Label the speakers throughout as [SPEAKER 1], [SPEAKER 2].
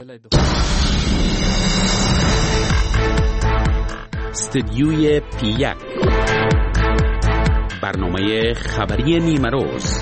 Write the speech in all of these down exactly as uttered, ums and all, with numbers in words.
[SPEAKER 1] استدیوی پی یک، برنامه خبری نیمه روز.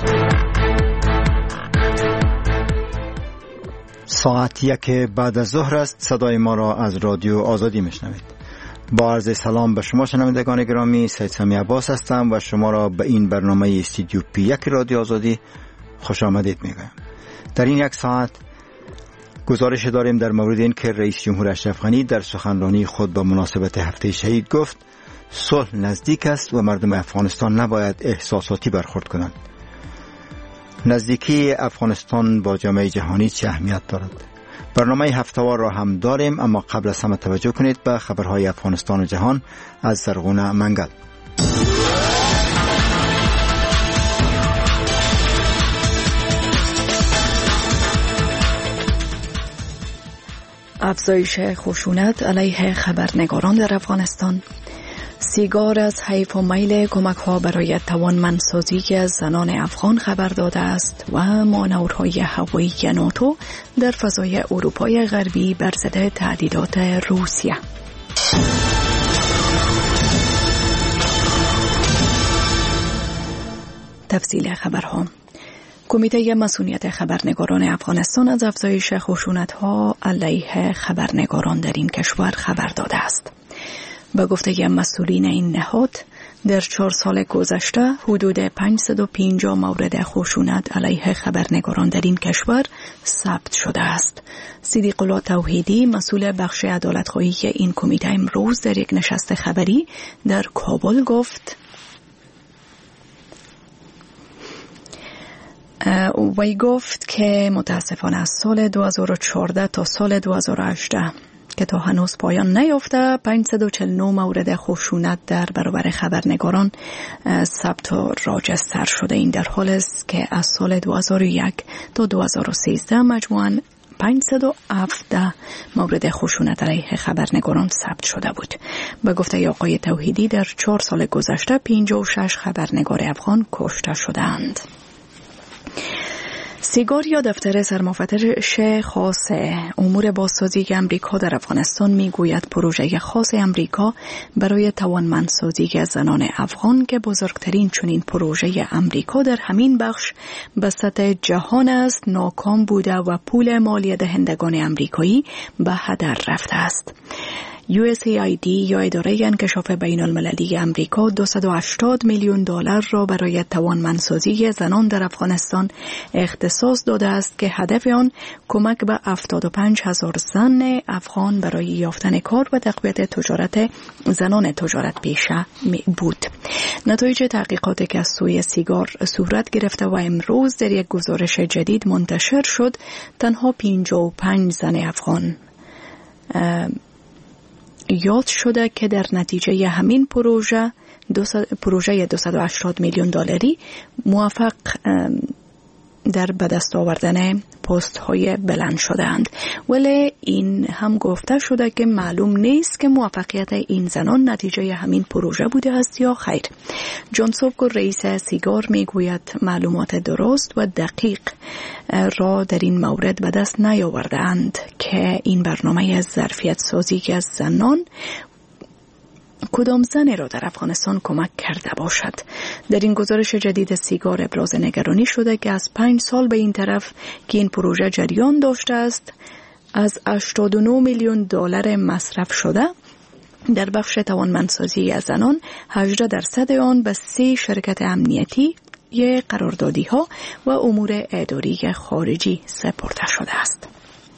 [SPEAKER 2] ساعت یک بعد از ظهر است. صدای ما را از رادیو آزادی میشنوید. با عرض سلام به شما شنوندگان گرامی، سید سامی عباس هستم و شما را به این برنامه استودیو پی یک رادیو آزادی خوش آمدید میگویم. در این یک ساعت گزارش داریم در مورد این که رئیس جمهور اشرف غنی در سخنرانی خود به مناسبت هفته شهید گفت صلح نزدیک است و مردم افغانستان نباید احساساتی برخورد کنند. نزدیکی افغانستان با جامعه جهانی چه اهمیت دارد؟ برنامه هفته‌وار را هم داریم، اما قبل از همه توجه کنید به خبرهای افغانستان و جهان از زرغونه منگل.
[SPEAKER 3] افزایش خشونت علیه خبرنگاران در افغانستان، سیگار از حیف و میل کمک ها برای توانمندسازی که از زنان افغان خبر داده است و مانورهای هوایی ناتو در فضای اروپای غربی بر ضد تهدیدات روسیه. تفصیل خبرها. کمیته مسئولیت خبرنگاران افغانستان از افزایش خشونت‌ها علیه خبرنگاران در این کشور خبر داده است. به گفته مسئولین این نهاد، در چهار سال گذشته حدود پانصد و پنجاه مورد خشونت علیه خبرنگاران در این کشور ثبت شده است. صدیق الله توحیدی، مسئول بخش عدالت‌خواهی این کمیته، امروز در یک نشست خبری در کابل گفت وی گفت که متاسفانه از سال دو هزار و چهارده تا سال دو هزار و هجده که تا هنوز پایان نیافته، پانصد و چهل و نه مورد خشونت در برابر خبرنگاران ثبت و راجستر شده. این در حالی است که از سال دو هزار و یک تا دو هزار و سیزده مجموعاً پانصد و هفده مورد خشونت علیه خبرنگاران ثبت شده بود. به گفته آقای توحیدی، در چهار سال گذشته پنجاه و شش خبرنگار افغان کشته شدند. سیگار یا دفتر سرمفتش خاص امور بازسازی امریکا در افغانستان میگوید پروژه خاص امریکا برای توانمندسازی زنان افغان که بزرگترین چنین پروژه امریکا در همین بخش به سطح جهان است، ناکام بوده و پول مالی دهندگان امریکایی به هدر رفته است. یو اس ای آی دی یا اداره انکشاف بین المللی امریکا دویست و هشتاد میلیون دلار را برای توانمندسازی زنان در افغانستان اختصاص داده است که هدف آن کمک به هفتاد و پنج هزار زن افغان برای یافتن کار و تقویت تجارت زنان تجارت پیشه بود. نتایج تحقیقاتی که از سوی سیگار صورت گرفته و امروز در یک گزارش جدید منتشر شد، تنها پنجاه و پنج زن افغان یاد شده که در نتیجه همین پروژه پروژه دویست و هشتاد میلیون دلاری موفق در به دست آوردن پست های بلند شدند، ولی این هم گفته شده که معلوم نیست که موفقیت این زنان نتیجه همین پروژه بوده است یا خیر. جان سوبکو، رئیس سیگار، میگوید معلومات درست و دقیق را در این مورد به دست نیاوردند که این برنامه از ظرفیت سازی از زنان کدام زنی را در افغانستان کمک کرده باشد. در این گزارش جدید سیگار ابراز نگرانی شده که از پنج سال به این طرف که این پروژه جریان داشته است، از هشتاد و نه میلیون دلار مصرف شده در بخش توانمندسازی از زنان، هجده درصد آن به سه شرکت امنیتی ی قراردادی ها و امور اداری خارجی سپرده شده است.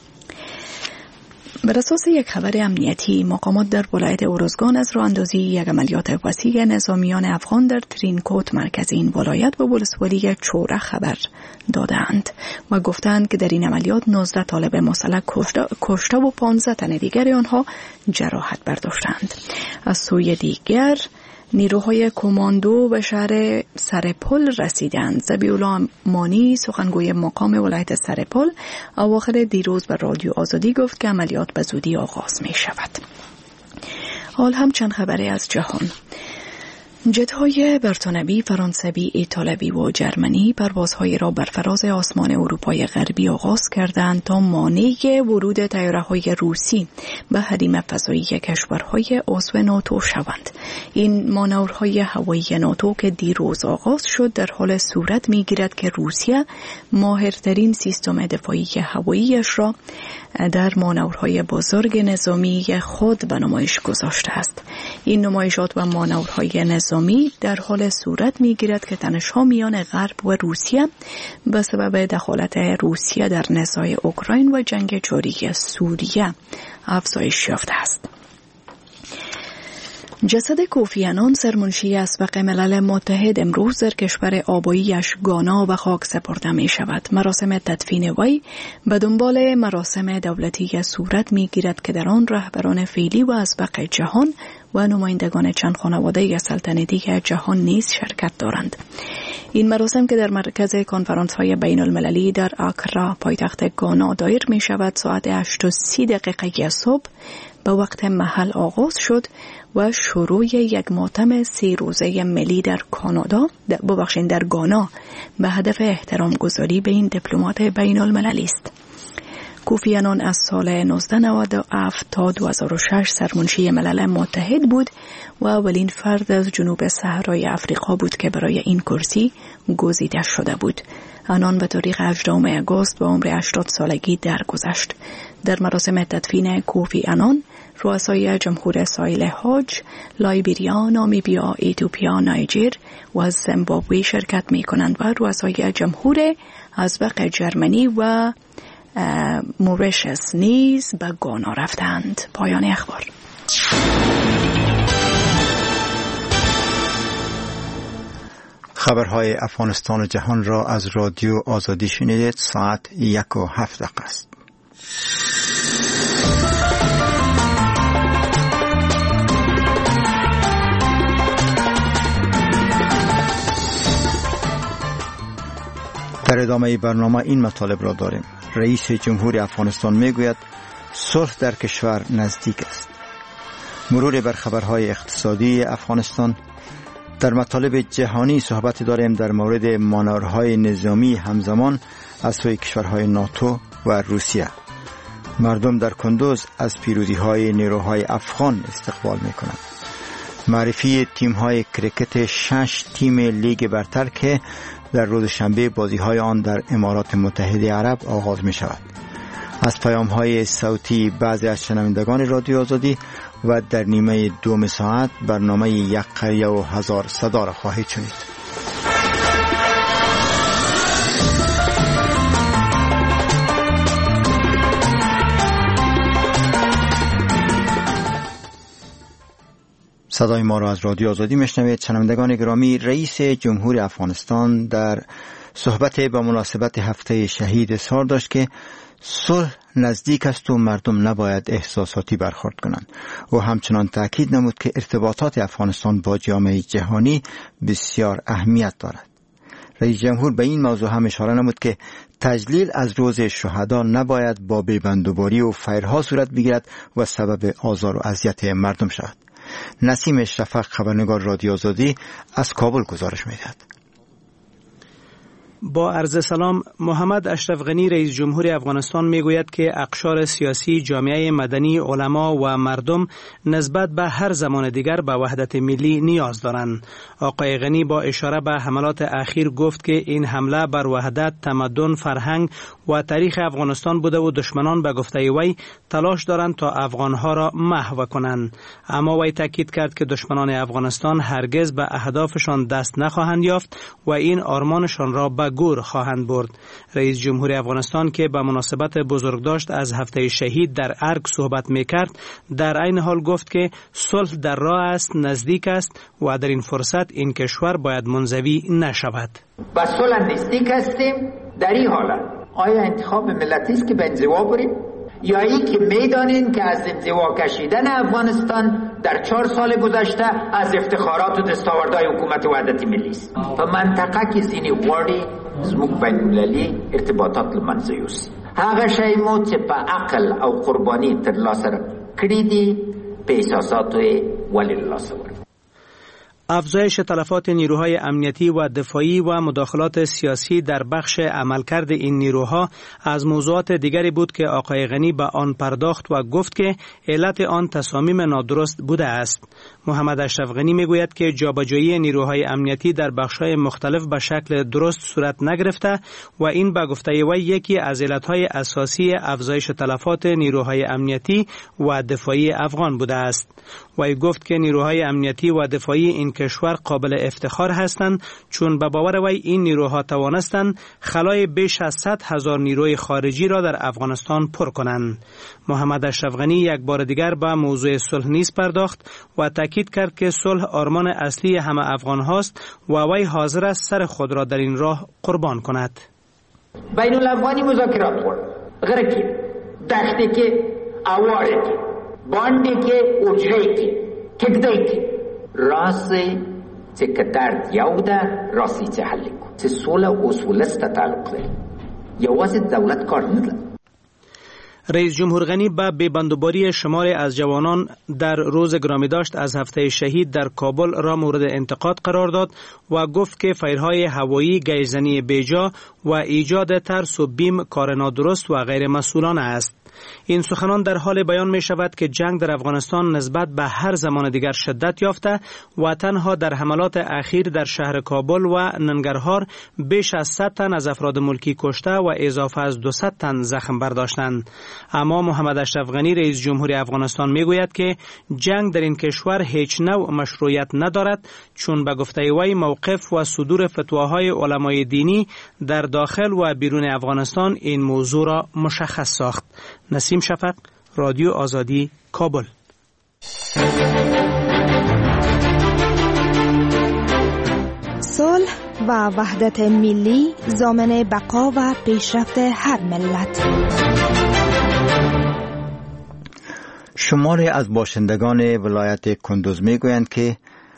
[SPEAKER 3] بر اساس یک خبر امنیتی، مقامات در ولایت اروزگان از راه اندازی یک عملیات وسیع نظامیان افغان در ترینکوت مرکز این ولایت و ولسوالی چوره خبر دادند و گفتند که در این عملیات نوزده طالب مسلح کشته و پانزده تن دیگر آنها جراحت برداشتند. از سوی دیگر نیروهای کماندو به شهر سرپل رسیدند. ذبیح‌الله مانی، سخنگوی مقام ولایت سرپل، اواخر دیروز به رادیو آزادی گفت که عملیات به زودی آغاز می شود. حال هم چند خبری از جهان. جت‌های برتانوی، فرانسوی، ایتالوی و جرمنی پروازهای را بر فراز آسمان اروپای غربی آغاز کردند تا مانع ورود طیاره‌های روسی به حریم فضایی کشورهای عضو ناتو شوند. این مانورهای هوایی ناتو که دیروز آغاز شد در حال صورت می‌گیرد که روسیه ماهرترین سیستم دفاعی هوایی‌اش را در مانورهای بزرگ نظامی خود به نمایش گذاشته است. این نمایشات و مانورهای نظامی در حال صورت می‌گیرد که تنش‌ها میان غرب و روسیه به سبب دخالت روسیه در نزاع اوکراین و جنگ جاری سوریه افزایش یافته است. جسد کوفی عنان، سرمنشی اسبق ملل متحد، امروز در کشور آباییش گانا به خاک سپرده می شود. مراسم تدفین وی به دنبال مراسم دولتی صورت می گیرد که در آن رهبران فعلی و اسبق جهان و نمایندگان چند خانواده سلطنتی جهان نیز شرکت دارند. این مراسم که در مرکز کنفرانس های بین المللی در آکرا پایتخت گانا دایر می شود ساعت هشت و سی دقیقه صبح به وقت محل آغاز شد و شروع یک ماتم سی روزه ملی در کانادا ببخشید در گانا به هدف احترام گذاری به این دیپلمات بین المللی است. کوفی عنان از سال نوزده نود و هفت تا دو هزار و شش سرمنشی ملل متحد بود و اولین فرد از جنوب صحرای افریقا بود که برای این کرسی گزیده شده بود. عنان به تاریخ هجدهم آگوست با عمر هشتاد سالگی درگذشت. در مراسم تدفین کوفی عنان رؤسای جمهور ساحل حاج، لایبریا، نامیبیا، ایتیوپیا، نایجر و زیمبابوه شرکت می کنند و رؤسای جمهور ازبق جرمنی و موریشس نیز به گانا رفتند. پایان اخبار.
[SPEAKER 2] خبرهای افغانستان و جهان را از رادیو آزادی شنیدید. ساعت یک و هفت دقیقه است. در ادامه برنامه این مطالب را داریم. رئیس جمهور افغانستان میگوید صلح در کشور نزدیک است. مرور بر خبرهای اقتصادی افغانستان. در مطالب جهانی صحبت داریم در مورد مانورهای نظامی همزمان از سوی کشورهای ناتو و روسیه. مردم در کندوز از پیروزی‌های نیروهای افغان استقبال می‌کنند. معرفی تیم‌های کریکت شش تیم لیگ برتر که در روز شنبه بازی‌های آن در امارات متحده عرب آغاز می‌شود. از پیام‌های صوتی بعضی از شنوندگان رادیو آزادی و در نیمه دوم ساعت برنامه یک قریه و هزار صدا را خواهید شنید. صدای ما را از رادیو آزادی میشنوید. شنوندگان گرامی، رئیس جمهور افغانستان در صحبت با مناسبت هفته شهید اظهار داشت که صلح نزدیک است و مردم نباید احساساتی برخورد کنند. او همچنان تاکید نمود که ارتباطات افغانستان با جامعه جهانی بسیار اهمیت دارد. رئیس جمهور به این موضوع هم اشاره نمود که تجلیل از روز شهدا نباید با بیبندوباری و فیرها صورت بگیرد و سبب آزار و اذیت مردم شود. نسیم شفق، خبرنگار رادیو آزادی، از کابل گزارش می‌دهد.
[SPEAKER 4] با عرض سلام، محمد اشرف غنی رئیس جمهور افغانستان میگوید که اقشار سیاسی، جامعه مدنی، علما و مردم نسبت به هر زمان دیگر به وحدت ملی نیاز دارند. آقای غنی با اشاره به حملات اخیر گفت که این حمله بر وحدت، تمدن، فرهنگ و تاریخ افغانستان بوده و دشمنان به گفته وی تلاش دارند تا افغانها را محو کنند. اما وی تاکید کرد که دشمنان افغانستان هرگز به اهدافشان دست نخواهند یافت و این آرمانشان را به گور خواهند برد. رئیس جمهور افغانستان که به مناسبت بزرگداشت از هفته شهید در ارگ صحبت میکرد، در عین حال گفت که صلح در راه است، نزدیک است و در این فرصت این کشور باید منزوی نشود.
[SPEAKER 5] با صلح نزدیک هستیم. در این حالت آیا انتخاب ملتی است که به انزوا بریم یا ای که میدانین که از انزوا کشیدن افغانستان در چهار سال گذشته از افتخارات و دستاوردهای حکومت وحدت ملی است. په منطقه کې ځینې غواړي زموږ بین‌المللي ارتباطات له منځه یوسي. هغه شی مو چې په عقل او قرباني ترلاسه کړي دي په احساساتو یې ولې له لاسه ورکړي.
[SPEAKER 4] افزایش تلفات نیروهای امنیتی و دفاعی و مداخلات سیاسی در بخش عملکرد این نیروها از موضوعات دیگری بود که آقای غنی به آن پرداخت و گفت که علت آن تصامیم نادرست بوده است. محمد اشرف غنی میگوید که جابجایی نیروهای امنیتی در بخش‌های مختلف به شکل درست صورت نگرفته و این به گفته وی یکی از علتهای اساسی افزایش تلفات نیروهای امنیتی و دفاعی افغان بوده است. وی گفت که نیروهای امنیتی و دفاعی این کشور قابل افتخار هستند چون به باور وی این نیروها توانستند خلای بیش از صد هزار نیروی خارجی را در افغانستان پر کنند. محمد اشرف غنی یک بار دیگر به موضوع صلح نیز پرداخت و تاکید کرد که صلح آرمان اصلی همه افغان هاست و وی حاضر است سر خود را در این راه قربان کند.
[SPEAKER 5] بین الافغانی مذاکرات خورد غرقی دشتی که اواره کی باندی که اجره کی کگده کی راسی چه کدرد یوده راسی چه حلی کن چه صلح اصول است تعلق داره یوازی دولت کار نداره.
[SPEAKER 4] رئیس جمهور غنی به ببندوباری شماری از جوانان در روز گرامی داشت از هفته شهید در کابل را مورد انتقاد قرار داد و گفت که فیرهای هوایی، گیزنی بیجا و ایجاد ترس و بیم کار نادرست و غیر مسئولانه است. این سخنان در حال بیان می شود که جنگ در افغانستان نسبت به هر زمان دیگر شدت یافته و تنها در حملات اخیر در شهر کابل و ننگرهار بیش از صد تن از افراد ملکی کشته و اضافه از دویست تن زخم برداشتند. اما محمد اشرف غنی رئیس جمهوری افغانستان می گوید که جنگ در این کشور هیچ نوع مشروعیت ندارد چون به گفته وی موقف و صدور فتواهای علمای دینی در داخل و بیرون افغانستان این موضوع را مشخص ساخت. نسیم شفق، رادیو آزادی، کابل.
[SPEAKER 6] صلح و وحدت ملی ضامن بقا و پیشرفت هر ملت.
[SPEAKER 2] شماری از باشندگان ولایت کندوز می گویند که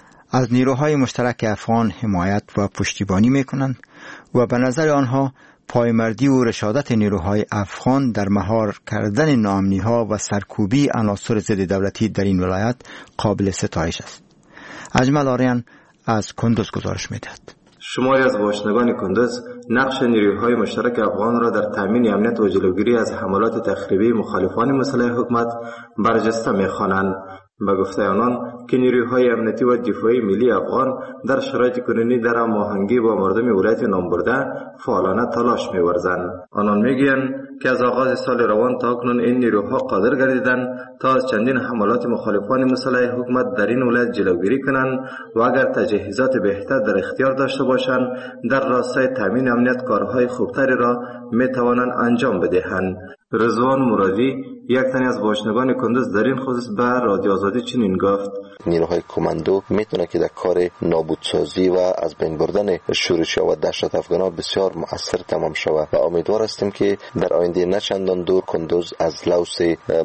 [SPEAKER 2] از نیروهای مشترک افغان حمایت و پشتیبانی می کنند و به نظر آنها پایمردی و رشادت نیروهای افغان در مهار کردن ناامنی‌ها و سرکوبی عناصر ضد دولتی در این ولایت قابل ستایش است. اجمل آریان از کندوز گزارش می‌دهد.
[SPEAKER 7] شماری از باشندگان کندوز نقش نیروهای مشترک افغان را در تامین امنیت و جلوگیری از حملات تخریبی مخالفان مسلح حکومت برجسته می‌خوانند. به گفته آنان که نیروهای امنیتی و دفاعی ملی افغان در شرایط کنونی در هماهنگی با مردم ولایت نامبرده فعالانه تلاش می‌ورزند. آنان می‌گویند که از آغاز سال روان تا اکنون این نیروها قادر گردیدند تا از چندین حملات مخالفان مسلح حکومت در این ولایت جلوگیری کنند و اگر تجهیزات بهتر در اختیار داشته باشند در راستای تامین امنیت کارهای خوبتری را می‌توانند انجام بدهند. رضوان مرادی یک تن از باشندگان کندوز در این خصوص به رادیو آزادی چنین گفت:
[SPEAKER 8] نیروهای کماندو میتونه که در کار نابودسازی و از بین بردن شورش‌ها و دهشت افغان‌ها بسیار مؤثر تمام شود و امیدوار هستیم که در آینده نه چندان دور کندوز از لوث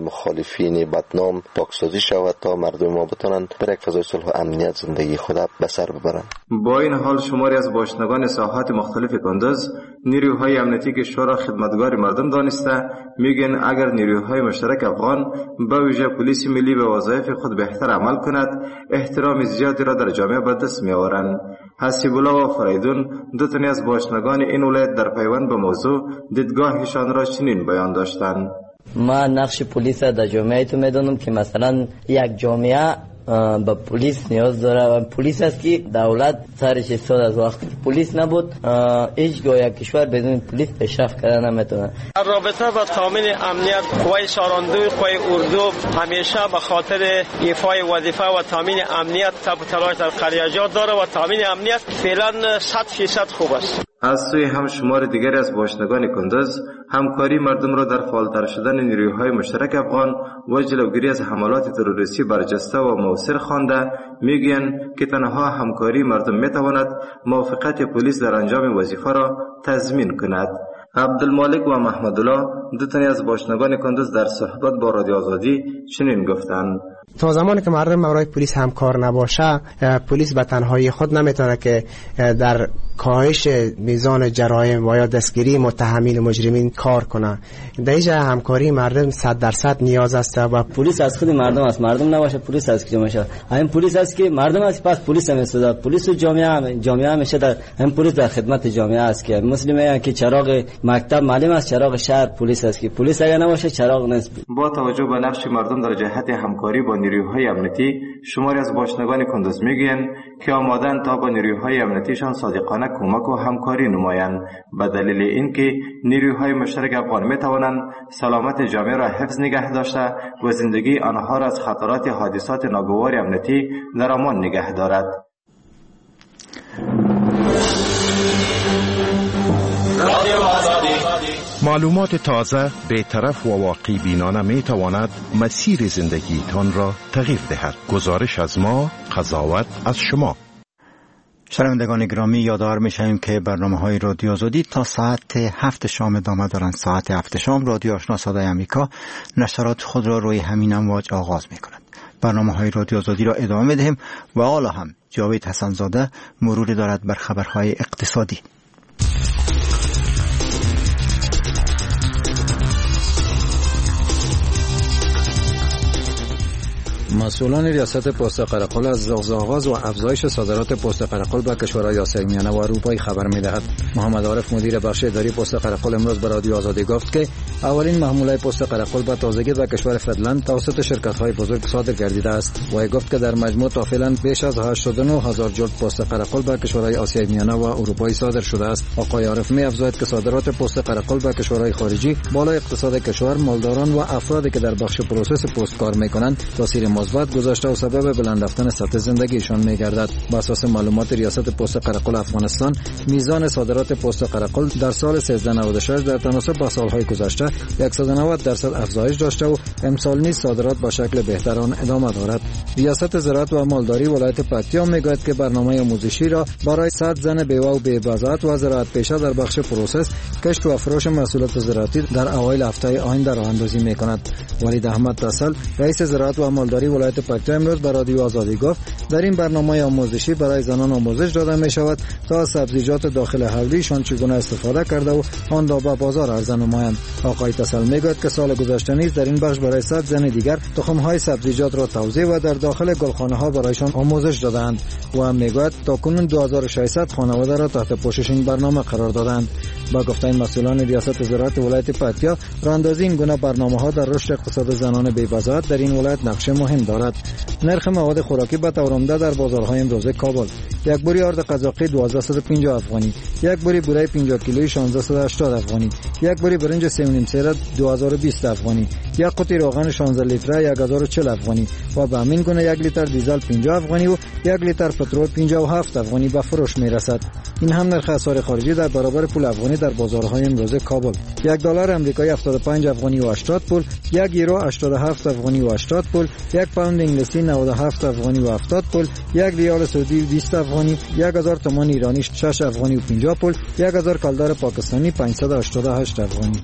[SPEAKER 8] مخالفین بدنام پاکسازی شود تا مردم ما بتونن در یک فضای صلح و امنیت زندگی خود به سر ببرند. با این حال شماری از باشندگان ساحات مختلف کندوز نیروهای امنیتی که شورا خدمتگار مردم دانسته میگن اگر نیروهای مشترک افغان به ویژه پلیس ملی به وظایف خود بهتر عمل کند احترام زیادی را در جامعه به دست میآورند. حسیب الله و فریدون دو تن از باشندگان این ولایت در پیوند به موضوع دیدگاهشان را چنین بیان داشتند:
[SPEAKER 9] ما نقش پلیس در جامعه تو میدونم که مثلا یک جامعه با پلیس نیاز داره و پلیس است که دولت سرش ایستاد. از وقتی پلیس نبود هیچگاه یک کشور بدون پلیس پیشرفت کردن نمیتونه.
[SPEAKER 10] رابطه با تامین امنیت قوای ساراندوی قوای اردو همیشه به خاطر ایفای وظیفه و تامین امنیت تب و تلاش در قریجات داره و تامین امنیت فعلا صد فیصد خوب است.
[SPEAKER 7] از سوی هم شمار دیگری از باشندگان کندوز همکاری مردم را در فعالتر شدن نیروهای مشترک افغان و جلوگیری از حملات تروریستی برجسته و موثر خوانده میگویند که تنها همکاری مردم میتواند موافقت پلیس در انجام وظیفه را تضمین کند. عبدالمالک و محمدالله دو تنی از باشندگان کندوز در صحبت با رادیو آزادی چنین گفتند:
[SPEAKER 11] تا زمانی که مردم برای پلیس همکار نباشه، پلیس به تنهایی خود نمیتونه که در کاهش میزان جرایم و یا دستگیری متهمین و مجرمین کار کنه. در اینجا همکاری مردم صد درصد نیاز است و
[SPEAKER 9] پلیس از خود مردم است. مردم نباشه پلیس از کجا میشه؟ همین پلیس است که مردم است، پس پلیس هم است. پلیس و جامعه جامعه همیشه در هم پلیس در خدمت جامعه است که مسلمه که چراغ مکتب معلم است، چراغ شهر پلیس است که پلیس اگر نباشه چراغ نیست.
[SPEAKER 7] با توجه به نقش مردم در جهت همکاری با نیروهای امنیتی، شماری از باشندگان کندوز میگویند که آمادن تا با نیروهای امنیتیشان صادقانه کمک و همکاری نمایند، به دلیل اینکه نیروهای مشترک افغان میتوانند سلامت جامعه را حفظ نگه داشته و زندگی آنها را از خطرات حادثات ناگوار امنیتی در امان نگه دارد.
[SPEAKER 12] معلومات تازه، بی‌طرف و واقعی بینانه می تواند مسیر زندگی تان را تغییر دهد. گزارش از ما، قضاوت از شما.
[SPEAKER 2] شنوندگان گرامی، یادآور می‌شویم که برنامه‌های رادیو آزادی تا ساعت هفت شام ادامه دارند. ساعت هفت شام رادیو آشنا صدای آمریکا نشرات خود را روی همین امواج آغاز می‌کند. برنامه‌های رادیو آزادی را ادامه می‌دهیم و حالا هم جاوید حسن‌زاده مروری دارد بر خبرهای اقتصادی.
[SPEAKER 13] مسئولان ریاست پست قرقل از آغاز و افزایش صادرات پست قرقل به کشورهای آسیای میانه و اروپایی خبر می‌دهد. محمد عارف مدیر بخش اداری پست قرقل امروز به رادیو آزادی گفت که اولین محموله پست قرقل به تازگی به کشور فنلند توسط شرکت‌های بزرگ صادر گردیده است و گفت که در مجموع تا فعلا بیش از هشتاد و نه هزار جلد پست قرقل به کشورهای آسیای میانه و اروپایی صادر شده است. آقای عارف می‌افزاید که صادرات پست قرقل به کشورهای خارجی بالای اقتصاد کشور، مالداران و افرادی که در بخش پروسس پست کار می‌کنند تاثیر مثبت گذاشته و سبب بلند رفتن سطح زندگیشان می‌گردد. بر اساس معلومات ریاست پست قرقل افغانستان، میزان صادرات پست قرقل در سال سیزده نود و شش در تناسب با سال‌های گذشته صد و نود درصد افزایش داشته و امسال نیز صادرات با شکل بهتر آن ادامه دارد. ریاست زراعت و مالداری ولایت پکتیا میگوید که برنامه آموزشی را برای صد زن بیوه و بی‌بضاعت و زراعت پیشه در بخش پروسس، کشت و فروش محصولات زراعتی در اوایل هفته آینده راه اندازی می‌کند. ولید احمد تسل، رئیس زراعت و مالداری ولایت پکتیا امروز به رادیو آزادی گفت در این برنامه آموزشی برای زنان آموزش داده می‌شود تا از سبزیجات داخل حولیشان چگونه استفاده کرده و آن را به بازار عرضه نمایند. آقای تسل میگوید که سال گذشته نیز در این بخش برای صد زن دیگر تخم‌های سبزیجات را توزیع و در داخل گلخانه‌ها برایشان آموزش دادند و میگوید تاکنون دو هزار و ششصد خانواده را تحت پوشش این برنامه قرار دادند. با گفته مسئولان ریاست زراعت ولایت پکتیا، راهاندازی این گونه برنامه‌ها در رشد اقتصاد زنان بی‌بضاعت در این ولایت نقش مهم دارد. نرخ مواد خوراکی به طور عمده در بازارهای امروزه کابل: یک بوری آرد قزاقی دوازده و پنجاه افغانی، یک بوری بوره پنجاه کیلویی شانزده و هشتاد افغانی، یک بوری برنج سه و نیم سره دو هزار و بیست افغانی، یک قوطی روغن شانزده لیتره یک هزار و چهل افغانی و به همین گونه یک لیتر دیزل پنجاه افغانی و یک لیتر پترول پنجاه و هفت افغانی به فروش میرسد. این هم نرخ اسعار خارجی در برابر پول افغانی در بازارهای امروزه کابل: یک دلار آمریکایی هفتاد و پنج افغانی و هشتاد پول، یک یورو هشتاد و هفت افغانی و هشتاد پول، یک پوند انگلیسی نود و هفت افغانی و هفتاد پول، یک ریال سعودی بیست افغانی، یک هزار تومان ایرانی شش افغانی و پنجاه پول، یک هزار کالدار پاکستانی پانصد و هشتاد و هشت افغانی.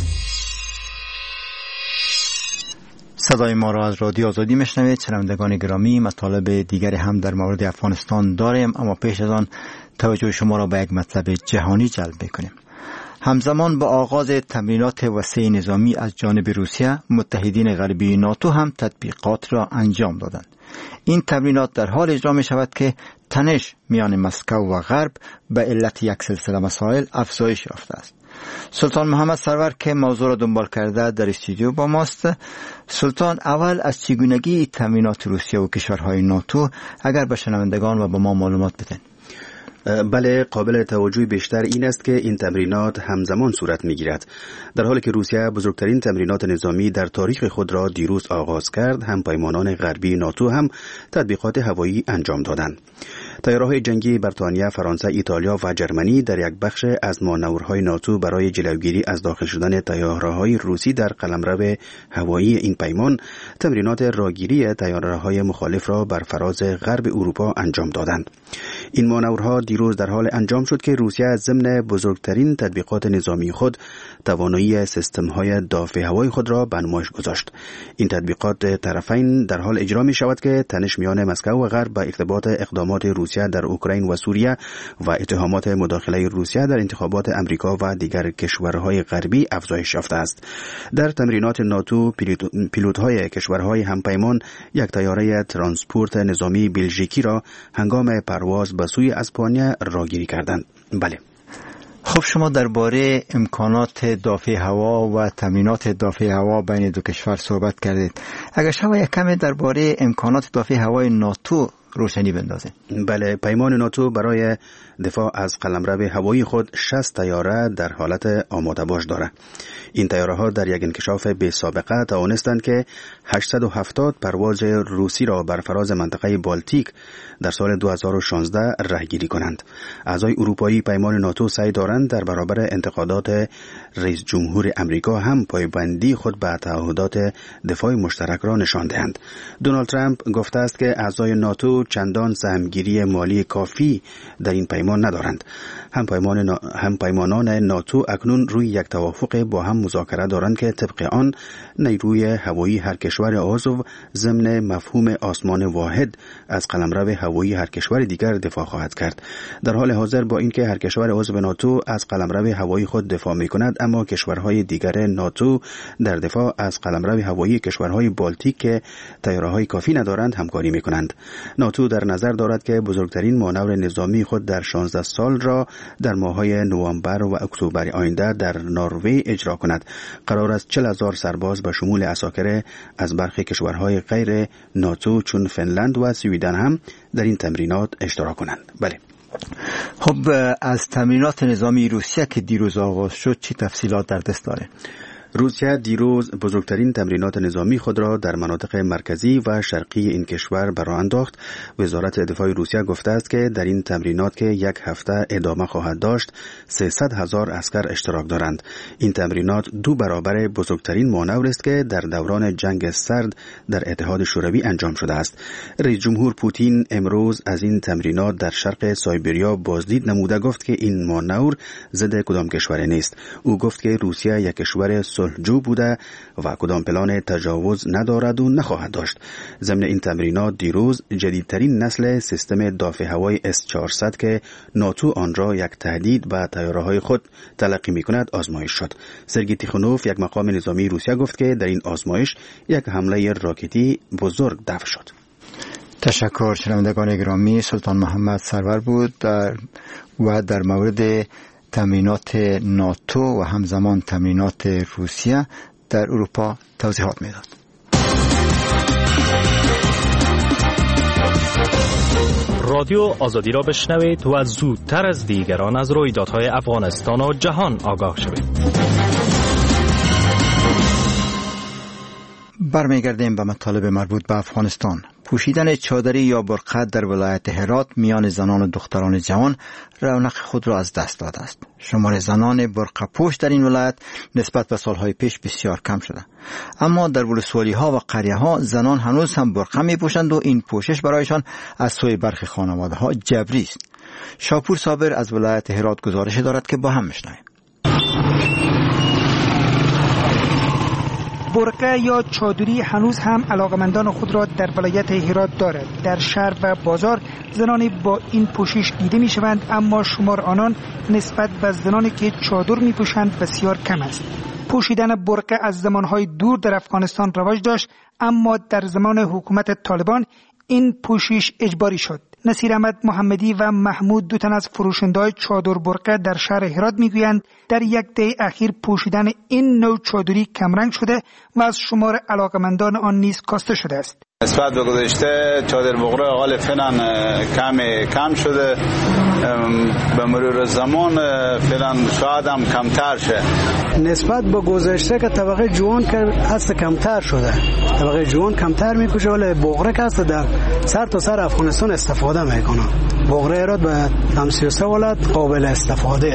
[SPEAKER 2] صدای ما را از رادیو آزادی میشنوید. شنوندگان گرامی، مطالب دیگری هم در مورد افغانستان داریم، اما پیش از آن توجه شما را به یک مطلب جهانی جلب می‌کنیم. همزمان با آغاز تمرینات وسیع نظامی از جانب روسیه، متحدین غربی ناتو هم تطبیقات را انجام دادند. این تمرینات در حال اجرا می شود که تنش میان مسکو و غرب به علت یک سلسله مسائل افزایش یافته است. سلطان محمد سرور که موضوع را دنبال کرده در استودیو با ماست. سلطان، اول از چگونگی تمرینات روسیه و کشورهای ناتو اگر به شنوندگان و به ما معلومات بدن.
[SPEAKER 14] بله، قابل توجه بیشتر این است که این تمرینات همزمان صورت می‌گیرد. در حالی که روسیه بزرگترین تمرینات نظامی در تاریخ خود را دیروز آغاز کرد، هم پیمانان غربی ناتو هم تطبیقات هوایی انجام دادند. طیاره‌های جنگی بریتانیا، فرانسه، ایتالیا و جرمنی در یک بخش از مانورهای ناتو برای جلوگیری از داخل شدن طیاره‌های روسی در قلمرو هوایی این پیمان، تمرینات راهگیری طیاره‌های مخالف را بر فراز غرب اروپا انجام دادند. این مانورها دیروز در حال انجام شد که روسیه ضمن بزرگترین تطبیقات نظامی خود توانایی سیستم‌های دافع هوایی خود را به نمایش گذاشت. این تطبیقات طرفین در حال اجرا می شود که تنش میان مسکو و غرب با ارتباط اقدامات روسیه در اوکراین و سوریه و اتهامات مداخله روسیه در انتخابات امریکا و دیگر کشورهای غربی افزایش یافته است. در تمرینات ناتو پیلوت‌های کشورهای همپیمان یک طیاره ترانسپورت نظامی بلژیکی را هنگام پرواز به سوی اسپانیا راگیری کردند. بله.
[SPEAKER 2] خب شما درباره امکانات دافع هوا و تامینات دافع هوا بین دو کشور صحبت کردید. اگر شما یک کمی درباره امکانات دافع هوای ناتو روشنی بندازید.
[SPEAKER 14] بله، پیمان ناتو برای دفاع از قلمرو هوایی خود شصت طیاره در حالت آماده باش دارد. این طیاره ها در یک انکشاف بی سابقه توانستند که هشتصد و هفتاد پرواز روسی را بر فراز منطقه بالتیک در سال دو هزار و شانزده راهگیری کنند. اعضای اروپایی پیمان ناتو سعی دارند در برابر انتقادات رئیس جمهور امریکا هم پایبندی خود به تعهدات دفاع مشترک را نشان دهند. دونالد ترامپ گفته است که اعضای ناتو چندان سهمگیری مالی کافی در این پیمان ندارند. هم پیمان نا... هم پیمانان ناتو اکنون روی یک توافق با هم مذاکره دارند که طبق آن نیروی هوایی هر کشور عضو ضمن مفهوم آسمان واحد از قلمرو هوایی هر کشور دیگر دفاع خواهد کرد. در حال حاضر با اینکه هر کشور عضو ناتو از قلمرو هوایی خود دفاع می‌کند، اما کشورهای دیگر ناتو در دفاع از قلمرو هوایی کشورهای بالتیک که طیاره‌های کافی ندارند همکاری می‌کنند. ناتو در نظر دارد که بزرگترین مانور نظامی خود در شانزده سال را در ماه‌های نوامبر و اکتبر آینده در نروژ اجرا کند. قرار است چهل هزار سرباز به شمول عساکر از برخی کشورهای غیر ناتو چون فنلند و سوئدن هم در این تمرینات اشتراک کنند. بله.
[SPEAKER 2] خب از تمرینات نظامی روسیه که دیروز آغاز شد چی تفصیلات در دست داره؟
[SPEAKER 14] روسیه دیروز بزرگترین تمرینات نظامی خود را در مناطق مرکزی و شرقی این کشور برآ انداخت. وزارت دفاع روسیه گفته است که در این تمرینات که یک هفته ادامه خواهد داشت سیصد هزار عسکر اشتراک دارند. این تمرینات دو برابر بزرگترین مانور است که در دوران جنگ سرد در اتحاد شوروی انجام شده است. رئیس جمهور پوتین امروز از این تمرینات در شرق سایبریا بازدید نموده گفت که این مانور ضد کدام کشور نیست. او گفت که روسیه یک کشور صلحجو بوده و کدام پلان تجاوز ندارد و نخواهد داشت. ضمن این تمرینات دیروز جدیدترین نسل سیستم دافع هوای اس چهارصد که ناتو آن را یک تهدید به طیاره‌های خود تلقی می‌کند آزمایش شد. سرگئی تیخونوف یک مقام نظامی روسیه گفت که در این آزمایش یک حمله راکتی بزرگ دفع شد.
[SPEAKER 2] تشکر. شنوندگان گرامی، سلطان محمد سرور بود در و در مورد تمرینات ناتو و همزمان تمرینات روسیه در اروپا توضیحات میداد.
[SPEAKER 15] رادیو آزادی را بشنوید و زودتر از دیگران از رویدادهای افغانستان و جهان آگاه شوید.
[SPEAKER 2] برمیگردیم به مطالب مربوط به افغانستان. پوشیدن چادری یا برقع در ولایت هرات میان زنان و دختران جوان رونق خود را از دست داده است. شمار زنان برقع پوش در این ولایت نسبت به سالهای پیش بسیار کم شده. اما در ولسوالی ها و قریه ها زنان هنوز هم برقع می پوشند و این پوشش برایشان از سوی برخی خانواده ها جبری است. شاپور صابر از ولایت هرات گزارش دارد که با هم میشنویم.
[SPEAKER 16] برقع یا چادری هنوز هم علاقمندان خود را در ولایت هرات دارد. در شهر و بازار زنانی با این پوشش دیده می شوند، اما شمار آنان نسبت به زنانی که چادر می پوشند بسیار کم است. پوشیدن برقع از زمانهای دور در افغانستان رواج داشت، اما در زمان حکومت طالبان این پوشش اجباری شد. نصیر احمد محمدی و محمود دو تن از فروشنده‌های چادر برقع در شهر هرات میگویند در یک دهه اخیر پوشیدن این نوع چادری کمرنگ شده و از شمار علاقمندان آن نیز کاسته شده است.
[SPEAKER 17] نسبت به گذشته چادر برقع غالباً کم کم شده، به مرور زمان فعلا شاید هم کمتر شه.
[SPEAKER 18] نسبت به گذشته که طبقه جوان که هست کمتر شده، طبقه جوان کمتر میکشه، ولی بغره که هست در سر تا سر افغانستان استفاده میکنه. بغره را به سی و سه ولایت قابل استفاده.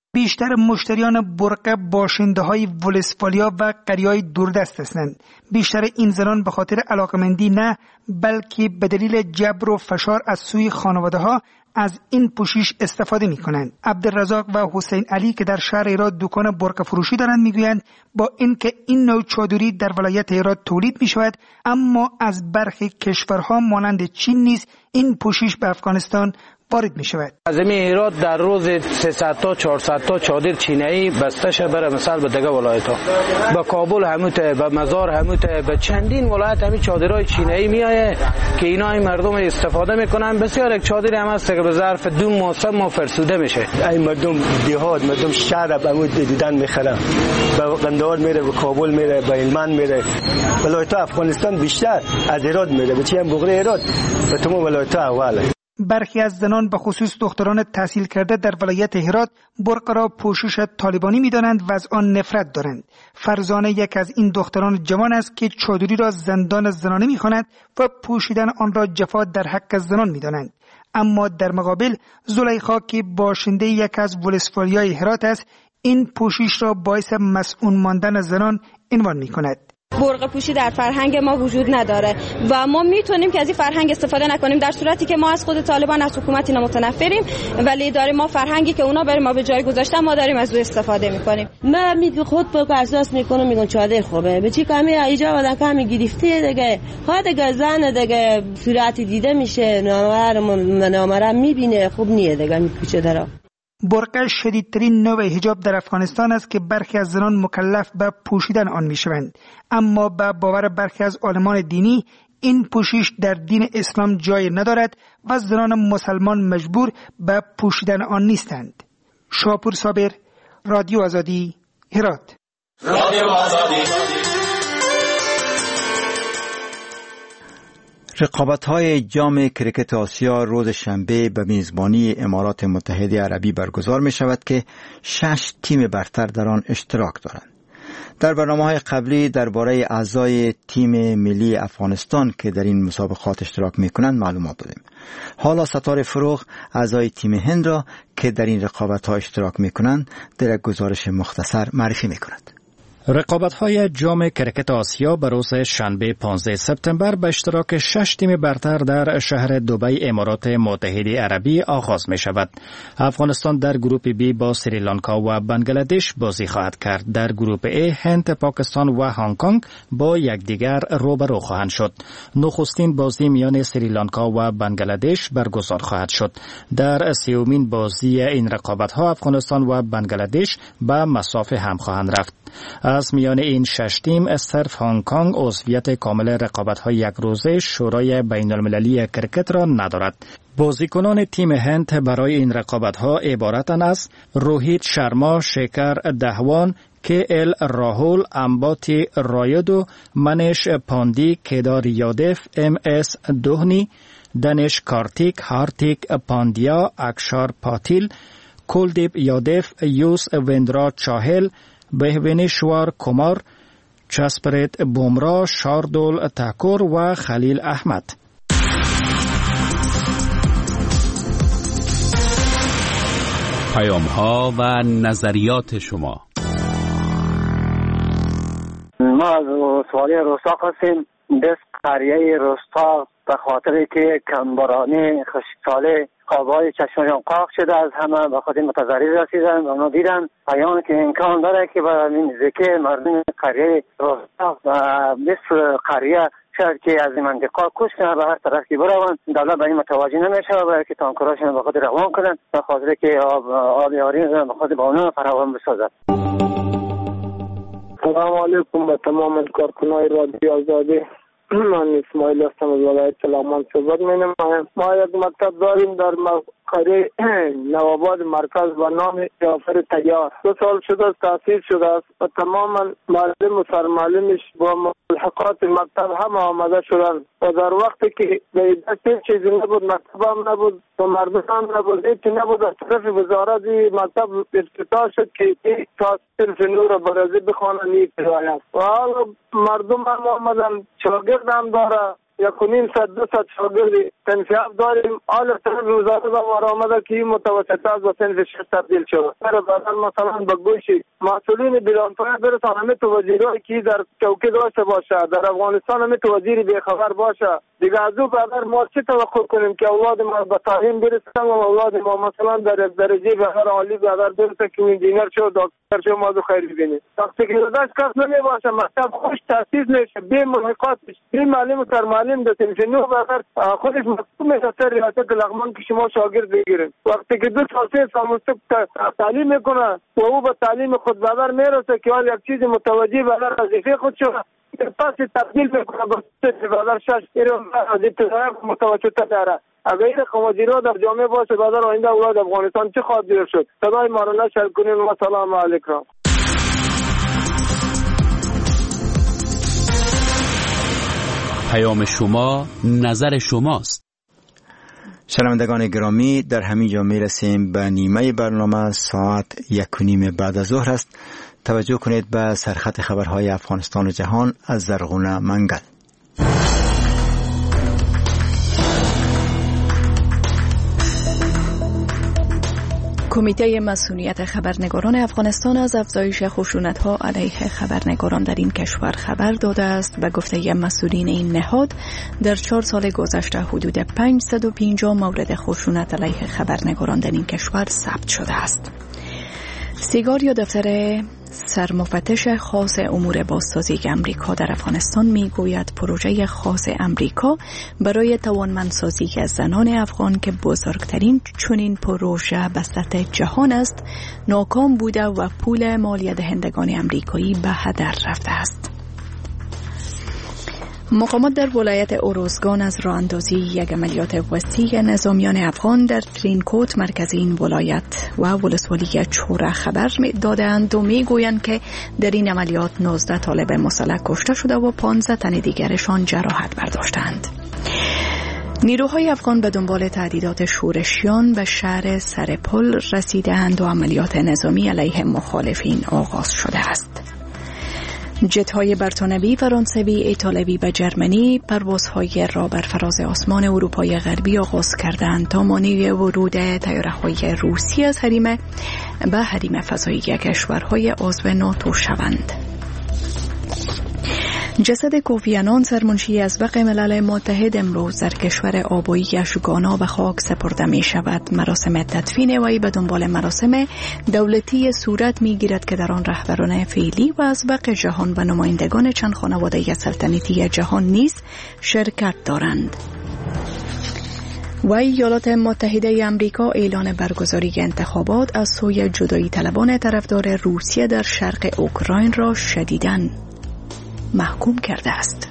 [SPEAKER 16] بیشتر مشتریان برقه باشنده های ولسواlia و قریه‌های دوردست هستند. بیشتر این زنان به خاطر علاقمندی نه بلکه به دلیل جبر و فشار از سوی خانواده ها از این پوشش استفاده می کنند. عبدالرزاق و حسین علی که در شهر هرات دکان برقه فروشی دارند میگویند با اینکه این نوع چادری در ولایت هرات تولید می شود، اما از برخی کشورها مانند چین نیز این پوشش به افغانستان وارد می شود.
[SPEAKER 19] از این هرات در روز سیصد تا چهارصد تا چادر چینایی بسته شه بره مثلا به دیگه ولایت ها، به کابل هموته، به مزار هموته، به چندین ولایت همین چادرهای چینایی میایه که اینا این مردم استفاده میکنن. بسیار یک چادری هم هست که به ظرف دو ماه سه ماه فرسوده میشه.
[SPEAKER 20] این مردم دیهات، مردم شهر عمود دیدن میخرن، به قندهار میره، به کابل میره، به هلمند میره، ولایت افغانستان بیشتر از هرات میره، به چی هم بغره هرات به تمام ولایت اوله.
[SPEAKER 16] برخی از زنان به خصوص دختران تحصیل کرده در ولایت هرات برقه را پوشش طالبانی می‌دانند و از آن نفرت دارند. فرزانه یک از این دختران جوان است که چادری را زندان زنانه می‌خواند و پوشیدن آن را جفا در حق زنان می‌دانند. اما در مقابل زلیخا که باشنده یک از ولسوالیای هرات است، این پوشش را باعث مسئول ماندن زنان عنوان می‌کند.
[SPEAKER 21] برقه پوشی در فرهنگ ما وجود نداره و ما میتونیم که از این فرهنگ استفاده نکنیم، در صورتی که ما از خود طالبان از حکومت اینا متنفریم، ولی داریم ما فرهنگی که اونا برای ما به جای گذاشتن ما داریم از او استفاده میکنیم.
[SPEAKER 22] من میگم خود پر احساس میکنم، میگم چادر خوبه به چی کمی ایجا و کمی گرفته دیگه، ها دیگه زن دیگه صورت دیده میشه، نامر نامر میبینه، خوب نیه دیگه میپوشه درا.
[SPEAKER 16] برقه شدیدترین نوع حجاب در افغانستان است که برخی از زنان مکلف به پوشیدن آن میشوند، اما به باور برخی از عالمان دینی این پوشش در دین اسلام جای ندارد و زنان مسلمان مجبور به پوشیدن آن نیستند. شاپور صابر، رادیو آزادی، هرات. رادیو آزادی.
[SPEAKER 2] رقابت‌های جام کرکت آسیا روز شنبه به میزبانی امارات متحده عربی برگزار می شود که شش تیم برتر در آن اشتراک دارند. در برنامه‌های قبلی درباره اعضای تیم ملی افغانستان که در این مسابقات اشتراک می کنند معلومات دادیم. حالا ستاره فروغ اعضای تیم هند را که در این رقابت‌ها اشتراک می کنند در یک گزارش مختصر معرفی می کند.
[SPEAKER 15] رقابت‌های جام کرکت آسیا به روز شنبه پانزده سپتامبر به اشتراک شش تیم برتر در شهر دبی امارات متحده عربی آغاز می شود. افغانستان در گروپ بی با سریلانکا و بنگلادش بازی خواهد کرد. در گروپ ای هند، پاکستان و هنگ کنگ با یکدیگر روبرو خواهند شد. نخستین بازی میان سریلانکا و بنگلادش برگزار خواهد شد. در سومین بازی این رقابت‌ها افغانستان و بنگلادش به مسافه هم خواهند رفت. از میان این شش تیم صرف هنگ کنگ عضویت کامل رقابت‌های یک روزه شورای بین المللی کرکت را ندارد. بازیکنان تیم هند برای این رقابت‌ها عبارتند از روهیت شرما، شیکر دهوان، کے ایل راهول، امباتی رایدو، منش پاندی، کیدار یادف، ام اس دوهنی، دنش کارتیک، هارتیک پاندیا، اکشار پاتیل، کولدیپ یادف، یوس ویندرا چاهل، بهوینشوار کمار، چسپریت بومرا، شاردول تاکور و خلیل احمد.
[SPEAKER 1] پیام ها و نظریات شما.
[SPEAKER 23] ما از سوالی روستا هستیم. دست قریه روستا به خاطر که کمبرانی خشکساله آبای چشمشان قاق شده از همه به خاطر متضرر رسیدن و اونا دیدن پیام که امکان داره که به این ذکر مردم قریه روستا و مثل قریه شاید که از این منطقه کش کنه به هر طرفی بروند، دولت به این متوجه نمیشه و برای که تانکراشون به خاطر روان کنن به خاطر که آب آب یاری به خاطر با اونا فراهم بسازد.
[SPEAKER 24] سلام علیکم به تمام کارکنان رادیو آزادی. من اسماعیل هستم از ولایت سلامان صحبت می‌کنم. ما یک مکتب داریم در قریه نوآباد مرکز و نام جعفر طیار. دو سال شده است تأسیس شده است و تماما معلم و سرمعلمش با ملحقات مکتب هم آمده شدند و در وقتی که به دست چیزی نبود، مکتب هم نبود و مردم هم نبود، هیچی نبود، از طرف وزارت مکتب افتتاح شد که این صرف نور برازی بخوانند یک روایت و حالا مردم هم آمدن، شاگرد هم داره یک و نیم صد دو صد شاگرد صنف داریم. حال طرف وزارت ما آمده که این متوسط از با صنف شش تبدیل شد. در بعدا مثلا به گوش مسئولین بیرانپایه برسان همه تو وزیرایی که در چوکی داشته باشه، در افغانستان همه تو وزیری بیخبر باشه. دیگه از او بعد ما چه توقع کنیم که اولاد ما به تعلیم برسن و اولاد ما مثلا در درجه بهتر عالی بهتر برسه که انجینر شو دکتر شو ما دو خیر ببینیم. وقتی که داشت کس نمی باشه مکتب خوش تاسیس نشه بی محققات بی معلم و سرمعلم ده صنف نو بهتر خودش مکتوب میشه سر ریاست لغمان که شما شاگرد بگیریم. وقتی که دو سال سه سال مستق تعلیم میکنه و او به تعلیم خود بهتر میرسه که حال یک چیز متوجه بهتر وظیفه خود شده پس تبدیل میکنه به بهتر شش ایرو از ابتدای متوسط داره. اگر این وزیرها در جامعه باشه بعد آینده اولاد افغانستان چه خواهد دیر شد؟ صدای ما را نشر کنیم و سلام علیکم.
[SPEAKER 1] پیام شما نظر شماست.
[SPEAKER 2] شنوندگان گرامی، در همین جا میرسیم به نیمه برنامه. ساعت یک و نیم بعد از ظهر است. توجه کنید به سرخط خبرهای افغانستان و جهان از زرغونه منگل.
[SPEAKER 3] کمیته مسئولیت خبرنگاران افغانستان از افزایش خشونت‌ها علیه خبرنگاران در این کشور خبر داده است. به گفته مسئولین این نهاد در چهار سال گذشته حدود پانصد و پنجاه مورد خشونت علیه خبرنگاران در این کشور ثبت شده است. سیگار یا دفتر سرمفتش خاص امور بازسازی امریکا در افغانستان میگوید پروژه خاص امریکا برای توانمندسازی زنان افغان که بزرگترین چنین پروژه به سطح جهان است ناکام بوده و پول مالیه دهندگان امریکایی به هدر رفته است. مقامات در ولایت اوروزگان از راه اندازی یک عملیات وسیع نظامیان افغان در ترینکوت مرکز این ولایت و ولسوالی چوره خبر دادند و میگویند که در این عملیات نوزده طالب مسلح کشته شده و پانزده تن دیگرشان جراحت برداشتند. نیروهای افغان به دنبال تهدیدات شورشیان به شهر سرپل رسیدند و عملیات نظامی علیه مخالفین آغاز شده است. جت‌های برتانوی، فرانسوی، ایتالوی و جرمنی پروازهای را بر فراز آسمان اروپای غربی آغاز کردند تا مانع ورود طیاره‌های روسی از حریم به حریم فضایی کشورهای عضو ناتو شوند. جسد کوفی عنان سرمنشی ازبق ملل متحد امروز در کشور آبایی‌اش گانا به خاک سپرده می شود. مراسم تدفین وی به دنبال مراسم دولتی صورت می گیرد که در آن رهبران فعلی و ازبق جهان و نمایندگان چند خانواده سلطنتی جهان نیز شرکت دارند. و ایالات متحده آمریکا اعلان برگزاری انتخابات از سوی جدایی طلبان طرفدار روسیه در شرق اوکراین را شدیداً محکوم کرده است.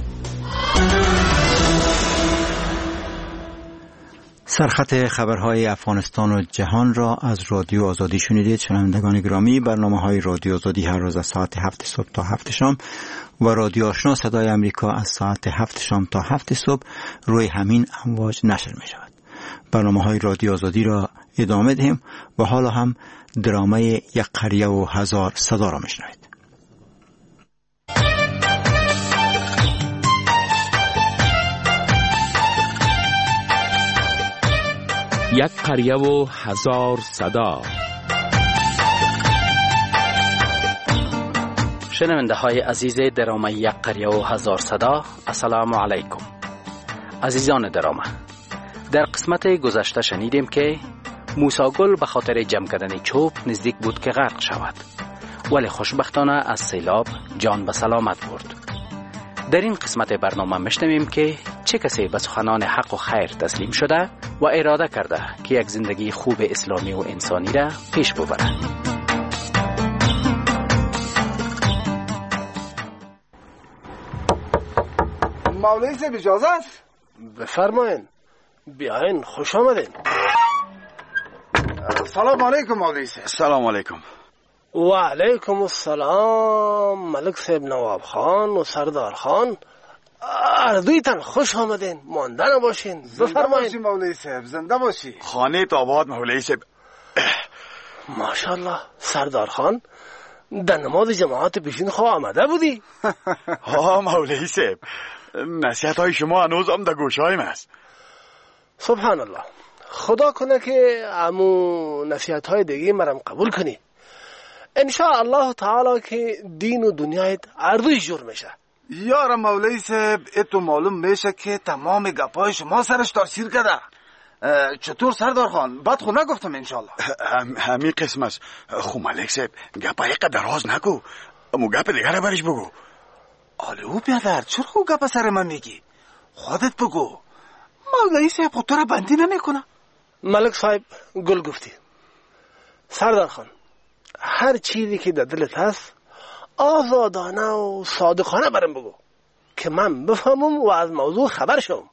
[SPEAKER 2] سرخط خبرهای افغانستان و جهان را از رادیو آزادی شنیدید. شنوندگان گرامی، برنامه‌های رادیو آزادی هر روز از ساعت هفت صبح تا هفت شام و رادیو آشنا صدای امریکا از ساعت هفت شام تا هفت صبح روی همین امواج نشر می شود. برنامه‌های رادیو آزادی را ادامه دهیم و حالا هم درامه یک قریه و هزار صدا را میشنوید.
[SPEAKER 1] یک قریه و هزار صدا.
[SPEAKER 4] شنونده های عزیز درامه یک قریه و هزار صدا، السلام علیکم. عزیزان درامه، در قسمت گذشته شنیدیم که موسی گل به خاطر جمع کردن چوب نزدیک بود که غرق شود، ولی خوشبختانه از سیلاب جان به سلامت برد. در این قسمت برنامه میشنویم که چه کسی به سخنان حق و خیر تسلیم شده و اراده کرده که یک زندگی خوب اسلامی و انسانی را پیش ببرد.
[SPEAKER 5] مولوی صاحب اجازه است؟
[SPEAKER 6] بفرمایین. بیاین، خوش آمدین.
[SPEAKER 5] سلام علیکم مولوی صاحب.
[SPEAKER 6] سلام علیکم. و علیکم السلام ملک صاحب نواب خان و سردار خان. اردویتان خوش آمدین. مانده نباشین. بفرمایین.
[SPEAKER 5] زنده مولوی صاحب، زنده باشی.
[SPEAKER 6] خانه آباد مولوی صاحب. ماشاءالله سردار خان، در نماز جماعت پیشین خواه آمده بودی؟
[SPEAKER 25] ها مولوی صاحب،
[SPEAKER 8] نصیحت های شما هنوز هم در گوش هایم است.
[SPEAKER 6] سبحان الله. خدا کنه که امو نصیحت های دیگه مرم قبول کنی. انشاء الله تعالی که دین و دنیایت اردوش جور میشه.
[SPEAKER 5] یارم مولوی صاحب اتو معلوم میشه که تمام گپای شما سرش تاثیر کرده. چطور سردار خان؟ بد خو نگفتم انشالله.
[SPEAKER 8] هم همین قسم است. خو ملک صاحب گپای قدر راز نگو، امو گپ دیگر برش بگو.
[SPEAKER 5] آلو بیادر چرا خو گپ سر من میگی؟ خودت بگو. مولوی صاحب خود تو را بندی نمیکنه.
[SPEAKER 6] ملک صاحب گل گفتی. سردار خان هر چیزی که در دلت هست آزادانه و صادقانه برم بگو که من بفهمم و از موضوع خبر شم.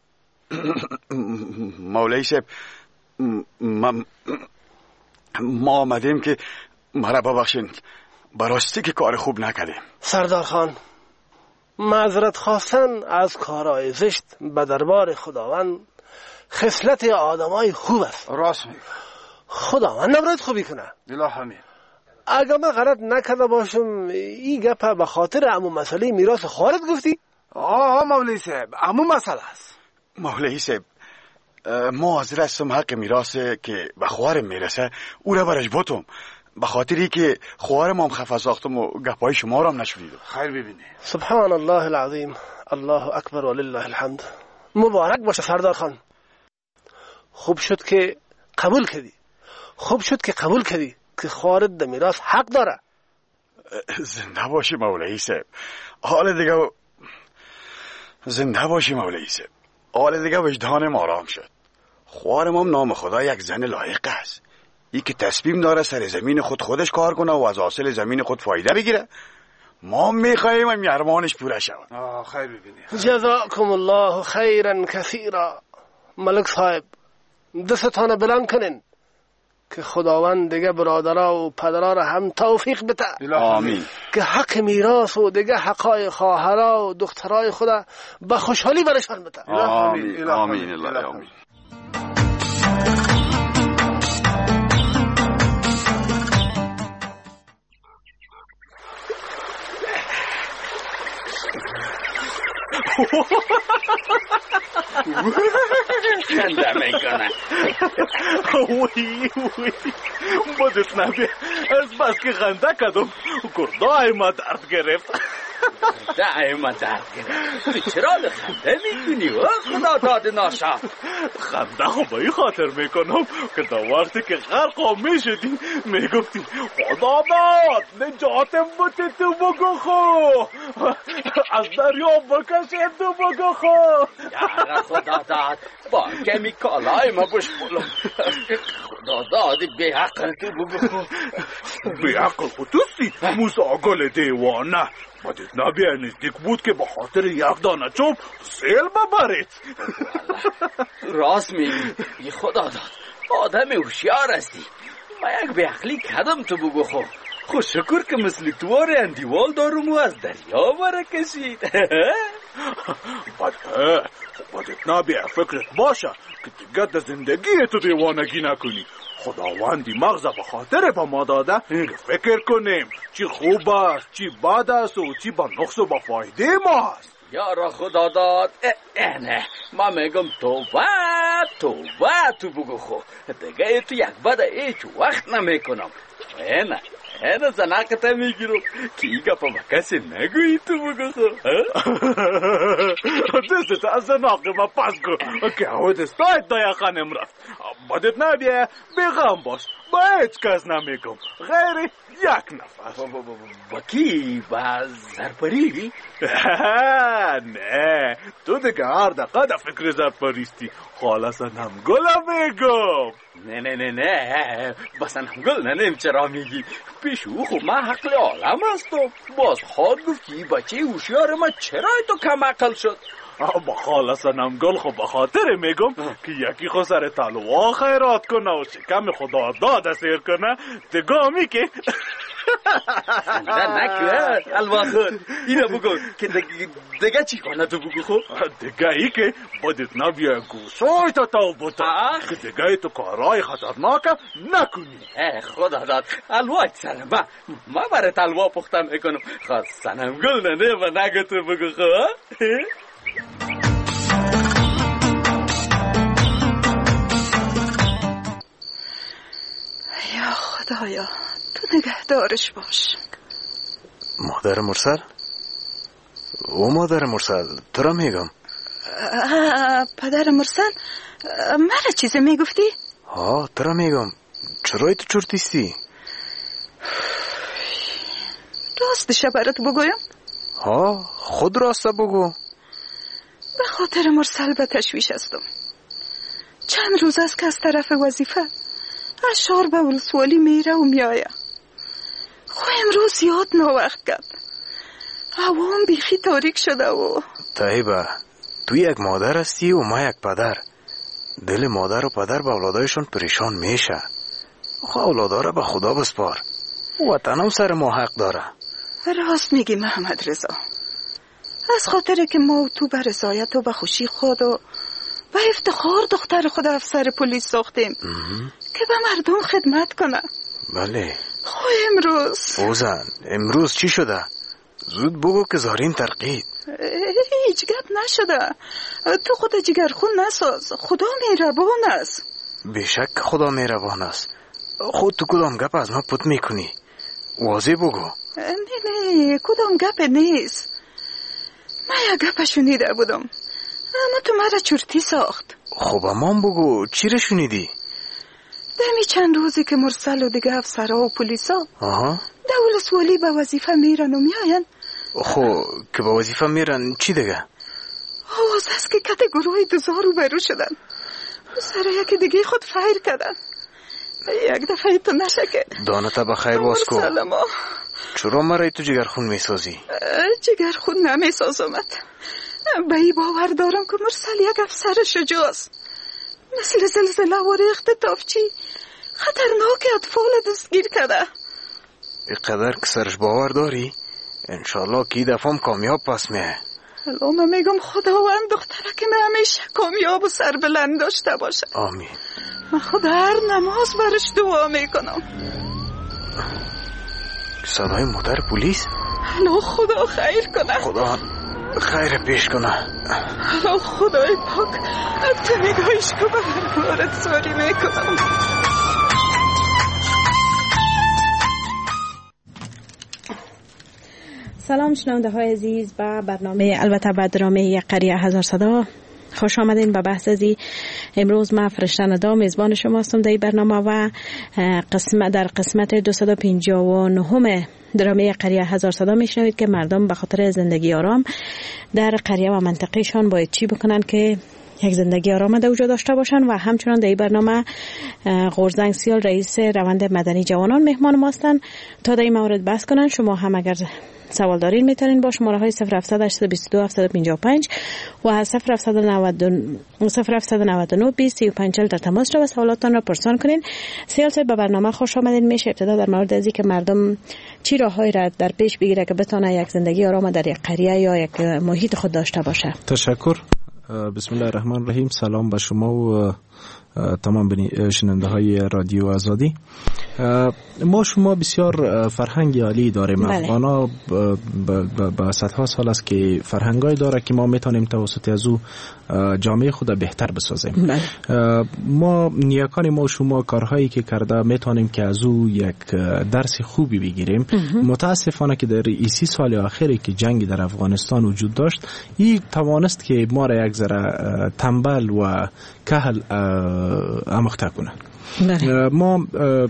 [SPEAKER 8] مولوی صاحب ما ما آمدیم که مرا ببخشین، براستی که کار خوب نکردیم.
[SPEAKER 6] سردار خان معذرت خواستن از کارهای زشت به دربار خداوند خصلت آدمای خوب است.
[SPEAKER 5] راست میگه.
[SPEAKER 6] خداوند نباید خوبی کنه.
[SPEAKER 5] الله همین.
[SPEAKER 6] اگر من غلط نکرده باشم این گپ به خاطر امو مسئله میراث خواهرت گفتی؟
[SPEAKER 5] آه مولوی صاحب امو مسئله است.
[SPEAKER 8] مولوی صاحب ما حاضر هستم حق میراث که به خواهرم میرسه او را برش بوتم، به خاطری که خواهرم هم خفه ساختم و گپای شما را هم نشنیدم.
[SPEAKER 5] خیر ببینی.
[SPEAKER 6] سبحان الله العظیم، الله اکبر ولله الحمد. مبارک باشه سردار خان. خوب شد که قبول کردی. خوب شد که قبول کردی که خواهرت در میراث حق داره.
[SPEAKER 8] زنده باشی مولوی صاحب. حال دیگه زنده باشی مولوی صاحب. حال دیگه وجدانم آرام شد. خواهرم هم نام خدا یک زن لایق است. ای که تصمیم داره سر زمین خود خودش کار کنه و از حاصل زمین خود فایده بگیره. ما میخواییم هم ارمانش پوره شود.
[SPEAKER 5] آه خیر ببینی.
[SPEAKER 6] جزاکم الله خیرا کثیرا. ملک صاحب دستتان بلند کنین که خداوند دیگه برادرها و پدرها را هم توفیق بده.
[SPEAKER 8] آمین.
[SPEAKER 6] که حق میراث و دیگه حقای خواهرها و دخترای خدا به خوشحالی برشان بده.
[SPEAKER 8] آمین آمین الله آمین.
[SPEAKER 1] خنده میکنه.
[SPEAKER 9] وی وی بدت نبی از بس که خنده کدم گردای ما درد گرفت.
[SPEAKER 1] گردای ما درد گرفت. تو چرا خنده میکنی و خدا داد ناشا؟
[SPEAKER 9] خنده خو به این خاطر میکنم که در وقتی که غرق میشدی میگفتی خدا داد نجاتم بوده تو بگو خو از دریا بکشه تو بگو خو.
[SPEAKER 1] یارا خدا داد با کمی کالای ما بش بولم. خدا داد به عقل تو بگو خو.
[SPEAKER 9] به عقل خو توستی موسا گل دیوانه. بدت نبیه نزدیک بود که به خاطر یک دانه چوب سیل ببرید.
[SPEAKER 1] راست میگی خدا داد آدم هوشیار هستی. ما یک به عقلی کدم تو بگو خو. خوش شکر که مثل توار اندیوال دارم و از دریا بره کشید.
[SPEAKER 9] بده بدت نبیه فکرت باشه که دیگه در زندگی تو دیوانگی نکنی. خداوندی مغز به خاطر به ما داده که فکر کنیم چی خوب است چی بد است و چی با نقص و با فایده ما است.
[SPEAKER 1] یارا خدا داد نه ما میگم توبه توبه تو بگو خو. دیگه تو یک بد هیچ وقت نمیکنم. نه نه زناقت میگیرم که ای گفت با کسی نگویی تو بگو خو.
[SPEAKER 9] دستت از زناقه ما پس کن که او دستایت دایا خانم رفت. بدت نبیه بیغم باش با هیچ کس نمیگم غیر یک نفر.
[SPEAKER 1] با کی؟ با زرپری؟
[SPEAKER 9] نه تو دیگه هر دقیقه در فکر زرپریستی. خاله سنمگل میگم.
[SPEAKER 1] نه نه نه نه با سنمگل ننیم چرا میگی؟ پیش او خب من حقل عالم هستم. باز خود گفتی بچه هوشیار ما چرا تو کم عقل شد؟
[SPEAKER 9] با خاله سنمگل خب بخاطر میگم که یکی خو سر تلوه خیرات کنه و شکم خدا داده سیر کنه دگامی که
[SPEAKER 1] خنده نکوه الوا خود اینو بگو که دگه چی کنه تو بگو خود؟
[SPEAKER 9] دگه ای که بدت نبیه گوشای تا تاو بوتا که دگه تو کارهای خطرناک نکنی.
[SPEAKER 1] خدا داد الوا سنم ما ما برای تلوا پختم میکنم خواست سنمگل ننه و نگه تو بگو خود.
[SPEAKER 3] یا خدایا تو نگهدارش باش.
[SPEAKER 7] مادر مرسل؟ او مادر مرسل تو را میگم.
[SPEAKER 3] پدر مرسل مرا چیزی میگفتی؟
[SPEAKER 7] ها تو را میگم. چرا تو چرتیستی؟
[SPEAKER 3] راستش برات بگویم؟
[SPEAKER 7] ها خود راست بگو.
[SPEAKER 3] به خاطر مرسل به تشویش هستم. چند روز است که از طرف وظیفه اشار به ولسوالی میره و میایه. خو امروز یاد ناوقت کرد. هوام بیخی تاریک شده و
[SPEAKER 7] طیبه تو یک مادر هستی و ما یک پدر. دل مادر و پدر به اولادایشون پریشان میشه. خو اولادا را به خدا بسپار. وطنم سر ما حق داره.
[SPEAKER 3] راست میگی محمد رضا. از خاطر که ما و تو به رضایت و به خوشی خود و به افتخار دختر خود افسر پلیس ساختیم که به مردم خدمت کنه.
[SPEAKER 7] بله.
[SPEAKER 3] خو امروز
[SPEAKER 7] اوزن امروز چی شده؟ زود بگو که زارین ترقید.
[SPEAKER 3] هیچ گپ نشده. تو خود جگرخون نساز. خدا مهربان است.
[SPEAKER 7] بیشک خدا مهربان است. خود تو کدام گپ از ما پت میکنی؟ واضح بگو.
[SPEAKER 3] نه نه کدام گپ نیست. من یک گپ شنیده بودم اما تو مرا چرتی ساخت.
[SPEAKER 7] خب امان بگو چی را شنیدی؟
[SPEAKER 3] دمی چند روزی که مرسل و دیگه افسرها و پلیسا
[SPEAKER 7] آها
[SPEAKER 3] در ولسوالی به وظیفه میرن و میاین.
[SPEAKER 7] خب که به وظیفه میرن چی دیگه؟
[SPEAKER 3] آواز است که کت گروه دوزار رو برو شدن. سر یکی دیگه خود فیر کردن. یک دفعه تو نشه که
[SPEAKER 7] دانتا بخیر باز کو.
[SPEAKER 3] سلام.
[SPEAKER 7] چرا مرای تو جگرخون میسازی؟
[SPEAKER 3] جگرخون نمیسازمت. به ای باور دارم که مرسل یک افسر شجاعست. مثل زلزله و ریخت تافچی خطرناک اطفال دستگیر کرده.
[SPEAKER 7] اینقدر که سرش باور داری؟ انشالله که این دفعه هم کامیاب پس میه.
[SPEAKER 3] الان من میگم خداوند دختره که من همیشه کامیاب و سر بلند داشته باشه.
[SPEAKER 7] آمین.
[SPEAKER 3] من خدا هر نماز برش دعا میکنم.
[SPEAKER 7] صدای مادر پلیس؟
[SPEAKER 3] الان خدا خیر کنه.
[SPEAKER 7] خدا خیر پیش کنه.
[SPEAKER 3] الان خدای پاک تو نگاهش که به هرگارت ساری میکنم.
[SPEAKER 21] سلام شنونده های عزیز به برنامه البته به درامه قریه هزار صدا خوش آمدین. به بحث ازی امروز ما فرشته ندا میزبان شما هستم در این برنامه و قسمت در قسمت دویست و پنجاه و نه درامه قریه هزار صدا میشنوید که مردم به خاطر زندگی آرام در قریه و منطقهشان باید چی بکنن که یک زندگی آرام در وجود داشته باشن. و همچنان در این برنامه غورزنگ سیال رئیس روند مدنی جوانان مهمان ما هستند تا در این مورد بحث کنن. شما هم اگر سوال دارین میتونین با شماره های صفر هفتصد هشتصد و بیست و دو هفتصد و پنجاه و پنج و صفر هفتصد و نود و نه بیست و پنج در تماس رو و سوالاتتان را پرسان کنین. سیال صاحب به برنامه خوش آمدین. میشه ابتدا در مورد ازی که مردم چی راههایی را در پیش بگیره که بتونه یک زندگی آرام در یک قریه یا یک محیط خود داشته باشه؟
[SPEAKER 10] تشکر. بسم الله الرحمن الرحیم. سلام به شما و تمام شنونده های رادیو آزادی. ما شما بسیار فرهنگ عالی داریم. افغانا با صدها سال است که فرهنگای داره که ما میتونیم توسط از او جامعه خود بهتر بسازیم. ما نیاکان ما شما کارهایی که کرده میتونیم که از او یک درس خوبی بگیریم. متاسفانه که در سی سال آخری که جنگ در افغانستان وجود داشت این توانست که ما را یک ذره تنبل و کهل آموخته کنه. ما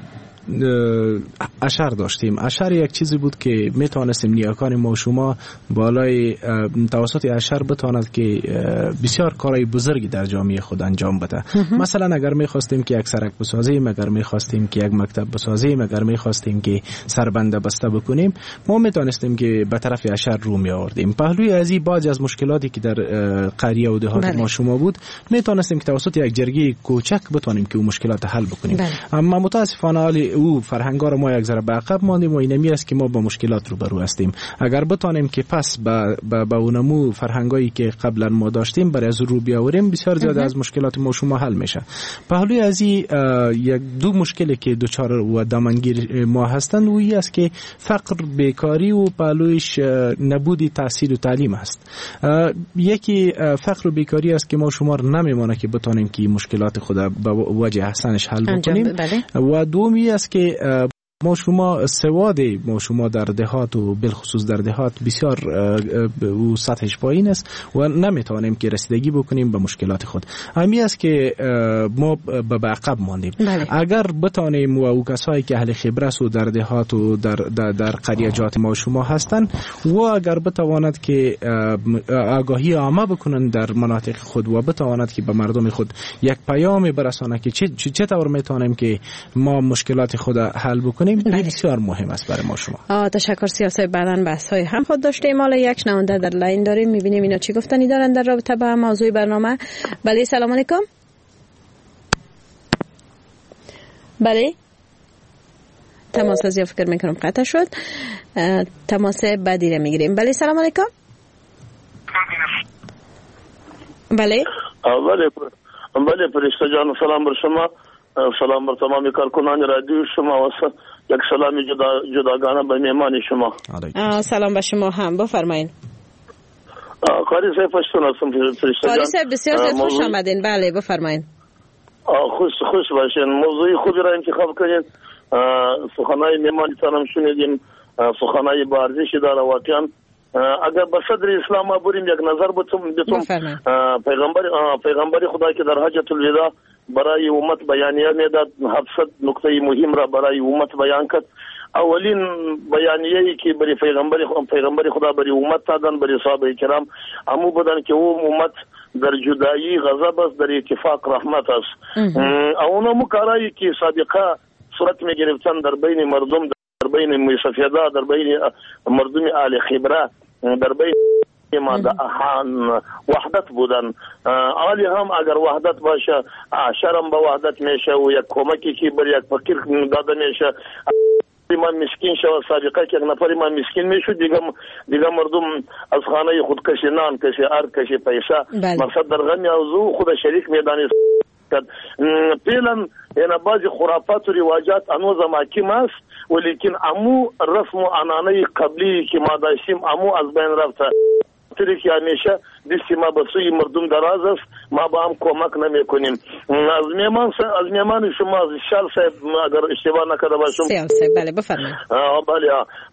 [SPEAKER 10] اشر داشتیم. اشر یک چیزی بود که میتونستیم نیاکان ما و شما بالای توسط اشر بتواند که بسیار کارهای بزرگی در جامعه خود انجام بده. مثلا اگر میخواستیم که یک سرک بسازیم، اگر میخواستیم که یک مکتب بسازیم، اگر میخواستیم که سربنده بسته بکنیم، ما میتونستیم که به طرف اشر رو می آوردیم. پهلوی از این بعضی از مشکلاتی که در قریه و دهات ما شما بود میتونستیم که توسط یک جرگه کوچک بتونیم که اون مشکلات حل بکنیم. بله. اما متاسفانه او فرهنگا رو ما یک ذره به عقب ماندیم و اینمی است که ما با مشکلات روبرو هستیم. اگر بتانیم که پس به به اونمو فرهنگایی که قبلا ما داشتیم برای از رو بیاوریم، بسیار زیاد از مشکلات ما شما حل میشه. پهلوی از این یک دو مشکلی که دوچار و دامنگیر ما هستند و این است که فقر، بیکاری و پهلویش نبودی تحصیل و تعلیم است. یکی فقر و بیکاری است که ما شما نمیمونه که بتانیم که مشکلات خود به وجه احسنش حل بکنیم. و دومی است که ما شما سواد ما شما در دهات و بالخصوص در دهات بسیار و سطحش پایین است و نمیتونیم که رسیدگی بکنیم به مشکلات خود. همین است که ما به عقب ماندیم. بله. اگر بتانیم و او کسایی که اهل خبرت و در دهات و در در, در قریجات ما شما هستند و اگر بتواند که آگاهی عامه بکنن در مناطق خود و بتواند که به مردم خود یک پیام برسانه که چه چطور میتونیم که ما مشکلات خود حل بکنیم، بسیار مهم است برای ما شما.
[SPEAKER 3] آه تشکر. سیاست بعداً بحث های هم خود داشتیم. حالا یک شنونده در لاین داریم، میبینیم اینا چی گفتنی دارن در رابطه با موضوع برنامه. بله سلام علیکم. بله تماس از یا فکر میکنم قطع شد. تماس بعدی رو میگیریم. بله سلام علیکم. بله
[SPEAKER 11] بله بله فرشته جان، سلام بر شما، سلام بر تمامی کارکنان رادیو شما و یک سلامی جدا جداگانه به مهمان شما.
[SPEAKER 3] سلام به شما هم، بفرمایید.
[SPEAKER 11] قاری صاحب پشتون هستم فرشته جان.
[SPEAKER 3] قاری صاحب بسیار زیاد خوش آمدین. بله بفرمایید.
[SPEAKER 11] خوش خوش باشین. موضوعی خوبی را انتخاب کنید. سخنهای مهمانتان هم شنیدیم، سخنهای با ارزشی داره واقعا. اگر به صدر اسلام ما بریم یک نظر بتون پیغمبر پیغمبر خدا که در حجت الوداع برای امت بیانیه میداد، هفتصد نکته مهم را برای امت بیان کرد. اولین بیانیه‌ای که برای پیغمبر پیغمبر خدا برای امت دادن برای صحابه کرام همو بودن که او امت در جدایی غضب است، در اتفاق رحمت است. اونا مکارایی که سابقه صورت می گرفتن در بین مردم، در بین میسفیدا، در بین مردم اهل خبره، در بین ما د وحدت بودن. عالی هم اگر وحدت باشه شرم به وحدت میشه و یک کمکی که بر یک فقیر داده میشه. ما مسکین شو سابقه که یک نفر ما مسکین میشد، دیگه دیگه مردم از خانه خودکشی، نان کشی، ارد کشی، پیسه مقصد در غم او خود شریک میدانست. فعلا یعنی بعضی خرافات و رواجات انو زماکیم است، ولیکن امو رسم و عنعنه قبلی که ما داشتیم امو از بین رفته. تری که همیشه دستی ما به سوی مردم دراز است، ما با هم کمک نمی کنیم. از میمان از میمان شما از شال صاحب اگر اشتباه نکرده باشم،
[SPEAKER 3] سیال صاحب بله بفرمایید.
[SPEAKER 11] بله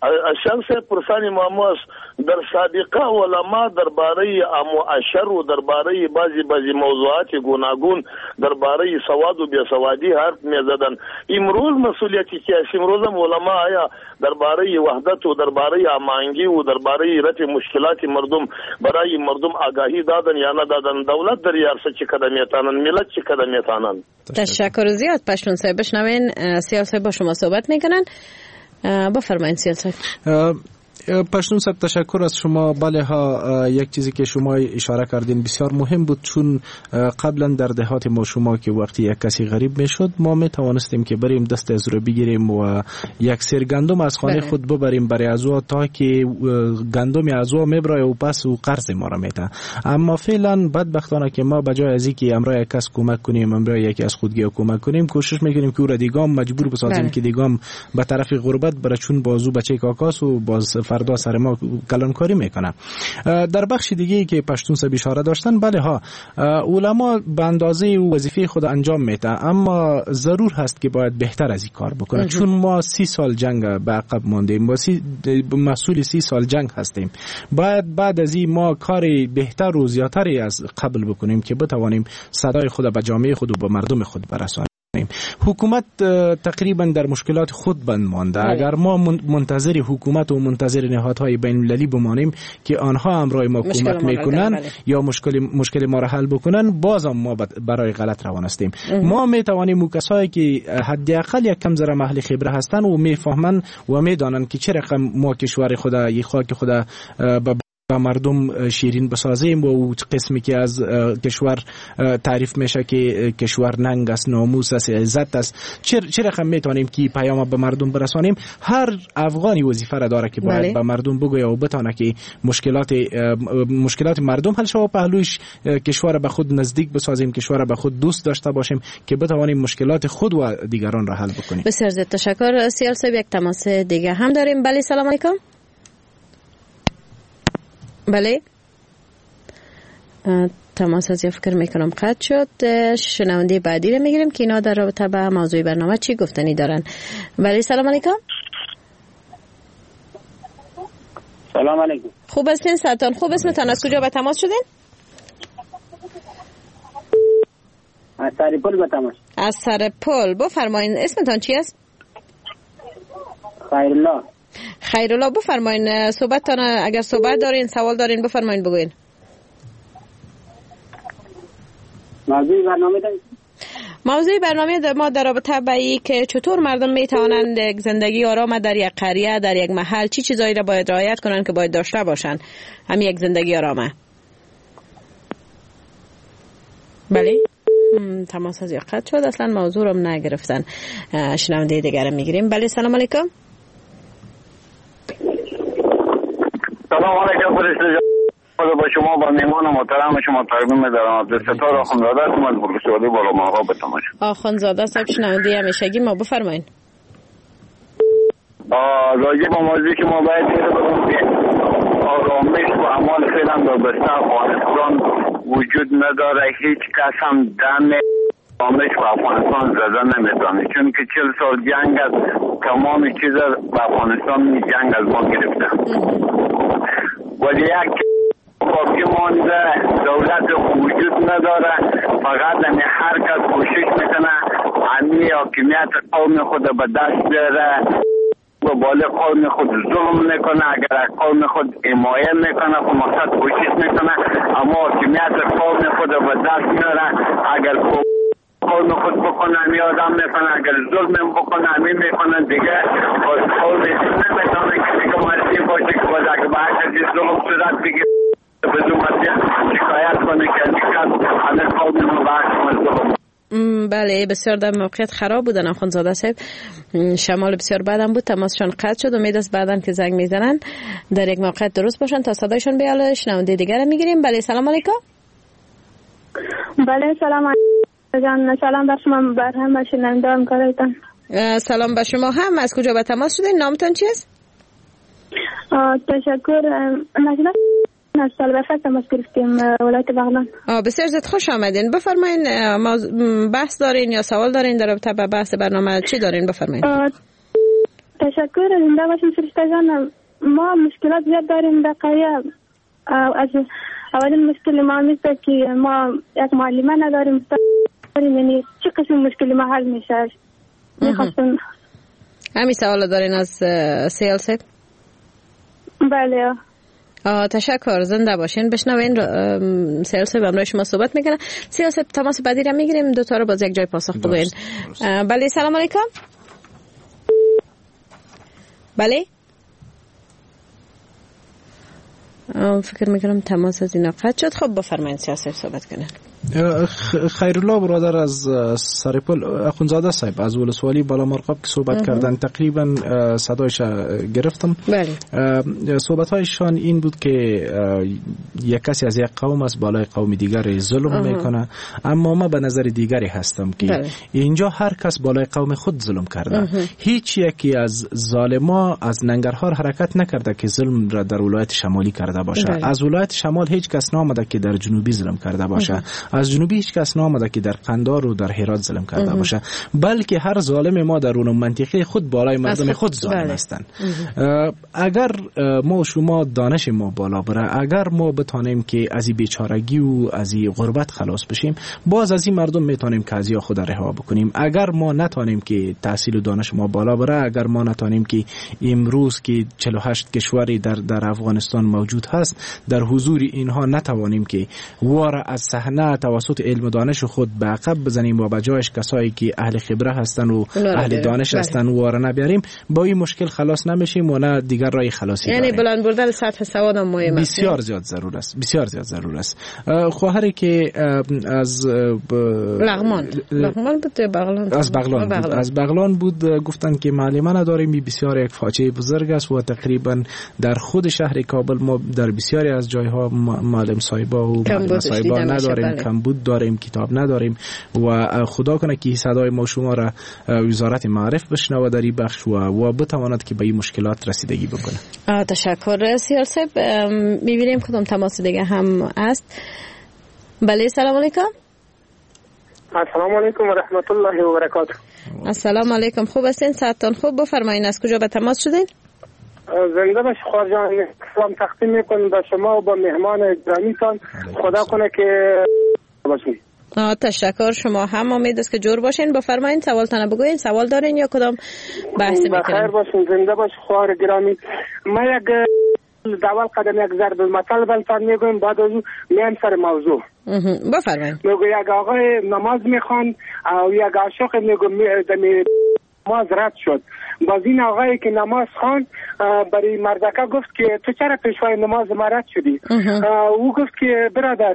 [SPEAKER 11] شال صاحب پرسانی ما است در سابقه علما درباره امو اشر و درباره بعضی بعضی موضوعات گوناگون درباره سواد و بیسوادی حرف میزدن. امروز مسئولیتی که امروز هم علما آیا درباره وحدت و درباره امانگی و درباره رفع مشکلات مردم برای مردم آگاهی دادن یا ندادن؟ دولت در یارسه چی کده میتانن، ملت چی کده میتانن؟
[SPEAKER 3] تشکر زیاد. پشتون صاحب بشنوین سیال صاحب با شما صحبت میکنن. بفرمایید سیال صاحب.
[SPEAKER 10] پشتون صاحب تشکر از شما. بله ها، یک چیزی که شما اشاره کردین بسیار مهم بود، چون قبلا در دهات ما شما که وقتی یک کسی غریب میشد ما می توانستیم که بریم دست از رو بگیریم و یک سر گندم از خانه خود ببریم برای ازوا تا که گندم ازوا میبره و پس و قرض ما را میده. اما فعلا بدبختانه که ما بجای از اینکه امرای یک کس کمک کنیم، امرای یکی از خودگی کمک کنیم، کوشش میکنیم که او را دیگام مجبور بسازیم بله. که دیگام به طرف غربت بره، چون بازو بچه کاکاس و باز فردا سر ما کلانکاری میکنه. در بخش دیگه که پشتون صاحب اشاره داشتن، بله ها علما به اندازه وظیفه خود انجام میده، اما ضرور هست که باید بهتر از این کار بکنه. چون ما سی سال جنگ به عقب ماندیم، ما سی مسئول سی سال جنگ هستیم. باید بعد از این ما کار بهتر و زیاتری از قبل بکنیم که بتوانیم صدای خود به جامعه خود و به مردم خود برسانیم. حکومت تقریبا در مشکلات خود بند مانده. اگر ما منتظر حکومت و منتظر نهادهای بین المللی بمانیم که آنها امرای ما کمک میکنن یا مشکل مشکل ما را حل بکنن، بازم ما برای غلط روان هستیم. ما میتوانیم کسایی که حداقل یک کم ذره اهل خبره هستن و میفهمن و میدانن که چه رقم ما کشور خدا ی خاک خدا و مردم شیرین بسازیم و قسمی که از کشور تعریف میشه که کشور ننگ است، ناموس است، عزت است، چه چه رقم میتونیم که پیام به مردم برسانیم. هر افغانی وظیفه را داره که باید به مردم بگوید و بتونه که مشکلات مشکلات مردم حل شود، پهلوش کشور به خود نزدیک بسازیم، کشور به خود دوست داشته باشیم که بتوانیم مشکلات خود و دیگران را حل بکنیم.
[SPEAKER 21] بسیار زیاد تشکر. سیال صاحب یک تماس دیگه هم داریم. بله سلام علیکم. بله تماس از فکر میکنم قطع شد. شنونده بعدی رو میگیریم که اینا در رابطه با موضوع برنامه چی گفتنی دارن. بله سلام علیکم.
[SPEAKER 12] سلام علیکم.
[SPEAKER 21] خوب هستین سلطان؟ خوب اسمتان از کجا به تماس شدین؟
[SPEAKER 12] از سرپل به تماس.
[SPEAKER 21] از سرپل. بفرمایین اسمتان چی است؟
[SPEAKER 12] خیرالله.
[SPEAKER 21] خیرالله بفرمایین صحبتتان، اگر صحبت دارین سوال دارین بفرمایین بگوین.
[SPEAKER 12] موضوع برنامه دارید؟
[SPEAKER 21] موضوع برنامه ما در رابطه با این که چطور مردم میتوانند یک زندگی آرام در یک قریه، در یک محل، چی چیزایی را باید رعایت کنند که باید داشته باشن همین یک زندگی آرامه. بله تماس از قطع شد، اصلا موضوع رو نگرفتن. شنونده دیگر میگیریم. بله سلام علیکم.
[SPEAKER 13] سلام علیکم فرشته با شما با میمان محترم شما تقدیم می‌دارم. عبدالستار آخوندزاده هستم از بلوچستان بالا ماها به تماش.
[SPEAKER 21] آخوندزاده صاحب شنونده همیشگی ما، بفرمایید.
[SPEAKER 13] راجع به موضوعی که ما باید آرامش و اعمال فعلا در بسته افغانستان وجود نداره. هیچ کس هم دم آرامش و افغانستان زده نمیتونه، چون که چهل سال جنگ از تمام چیز به افغانستان جنگ از ما گرفته. ولی یک باقی مانده دولت وجود نداره، فقط همی هر کس کوشش میکنه همی حاکمیت قوم خود به دست بیاره، به بالا قوم خود ظلم میکنه، اگر قوم خود حمایت میکنه خود مقصد کوشش میکنه، اما حاکمیت قوم خود به دست میاره. اگر قوم خود بکنه همی آدم میکنه، اگر ظلم بکنه همی میکنه دیگه. باز قوم نمیتونه که دیگه مرسی باشه که باز اگر به هر کسی ظلم صورت دیگه بدون مرسی شکایت کنه که دیگه همه قوم رو به هر ظلم.
[SPEAKER 21] بله بسیار در موقعیت خراب بودن آخوندزاده صاحب، شمال بسیار بعدم بود، تماسشان قطع شد. امید است بعدن که زنگ میزنن در یک موقعیت درست باشن تا صدایشون بیاله. شنونده دیگر میگیریم. بله سلام علیکم.
[SPEAKER 14] بله سلام علیکم. سلام بر شما بر هم و شنونده همکارایتان.
[SPEAKER 21] سلام بر شما هم. از کجا به تماس شدین؟ نامتان چی است؟
[SPEAKER 14] تشکر. نجلا از سالبرفت تماس گرفتیم ولایت بغلان.
[SPEAKER 21] بسیار زیاد خوش آمدین. بفرمایین بحث دارین یا سوال دارین در رابطه با بحث برنامه چی دارین؟ بفرمایین.
[SPEAKER 14] تشکر. زنده باشین فرشته جان. ما مشکلات زیاد داریم در قریه. از اولین مشکل ما میشه که ما یک معلمه نداریم، یعنی چه قسم مشکلی ما حل میشه؟ میخواستم
[SPEAKER 21] همین سوال دارین از سیال صاحب؟
[SPEAKER 14] بله.
[SPEAKER 21] آه تشکر. زنده باشین. بشنوین سیال صاحب امروز شما صحبت میکنه. سیال صاحب تماس بعدی را میگیریم، دو تا رو باز یک جای پاسخ بگوین. بله سلام علیکم. بله فکر میکنم تماس از اینا قطع شد. خب بفرمایید سیال صاحب صحبت کنن.
[SPEAKER 10] خیرالله برادر از سرپل، آخوندزاده صاحب از ولسوالی بالا مرغاب که صحبت کردن تقریبا صدایش گرفتم.
[SPEAKER 21] بله.
[SPEAKER 10] صحبت هایشان این بود که یک کسی از یک قوم از بالای قوم دیگر ظلم میکنه، اما ما به نظر دیگری هستم که بله. اینجا هر کس بالای قوم خود ظلم کرده. اه. هیچ یکی از ظالما از ننگرهار حرکت نکرده که ظلم را در ولایت شمالی کرده باشه. بله. از ولایت شمال هیچ کس نامده که در جنوبی ظلم کرده باشه. اه. از جنوبی هیچ کس نامده که در قندار و در هرات ظلم کرده باشه، بلکه هر ظالم ما در اون منطقه خود بالای مردم خود ظالم هستند. اگر ما شما دانش ما بالا بره، اگر ما بتانیم که از این بیچارگی و از این غربت خلاص بشیم، باز از این مردم میتونیم که از خود رها بکنیم. اگر ما نتانیم که تحصیل و دانش ما بالا بره، اگر ما نتانیم که امروز که چهل و هشت کشوری در در افغانستان موجود هست، در حضور اینها نتوانیم که وار از صحنه توسط علم و دانش خود به عقب بزنیم و به جایش کسایی که اهل خبره هستن و اهل دانش هستن و را نبیاریم، با این مشکل خلاص نمیشیم و نه دیگر راه خلاصی
[SPEAKER 17] یعنی
[SPEAKER 10] داریم.
[SPEAKER 17] بلند بردن سطح سواد هم مهم است.
[SPEAKER 10] بسیار زیاد ضرور است. بسیار زیاد ضرور است. خواهری که از
[SPEAKER 17] لغمان لغمان بود بغلان
[SPEAKER 10] از بغلان بود. از بغلان بود گفتن که معلم نداریم. بسیار یک فاجعه بزرگ است و تقریبا در خود شهر کابل ما در بسیاری از جایها معلم صاحبا و معلم صاحبا نداریم، کمبود داریم، کتاب نداریم و خدا کنه که صدای ما شما را وزارت معارف بشنوه در این بخش و, و بتواند که به این مشکلات رسیدگی بکنه.
[SPEAKER 17] تشکر سیال صاحب. میبینیم کدام تماس دیگه هم است. بله سلام علیکم.
[SPEAKER 24] السلام علیکم و رحمت الله و برکاته.
[SPEAKER 17] السلام علیکم. خوب هستین؟ صحتتان خوب؟ بفرمایید از کجا به تماس شدین؟
[SPEAKER 24] زنده باش خواهر جان. سلام تقدیم میکنم به شما و با مهمان گرامیتان. خدا کنه که باشین.
[SPEAKER 17] آه تشکر. شما هم امید است که جور باشین. بفرمایید سوالتان بگوین. سوال دارین یا کدام بحث میکنین؟
[SPEAKER 24] بخیر باشین. زنده باش خواهر گرامی. ما یک داول قدم یک ضرب المثل بلتان میگویم، بعد از اون میایم سر موضوع.
[SPEAKER 17] بفرمایید.
[SPEAKER 24] میگو یک آقای نماز میخوان و یک عاشق میگو می نماز رد شد. باز این آقایی که نماز خوان برای مردکه گفت که تو چرا پیشوای نماز ما رد شدی؟ او گفت که برادر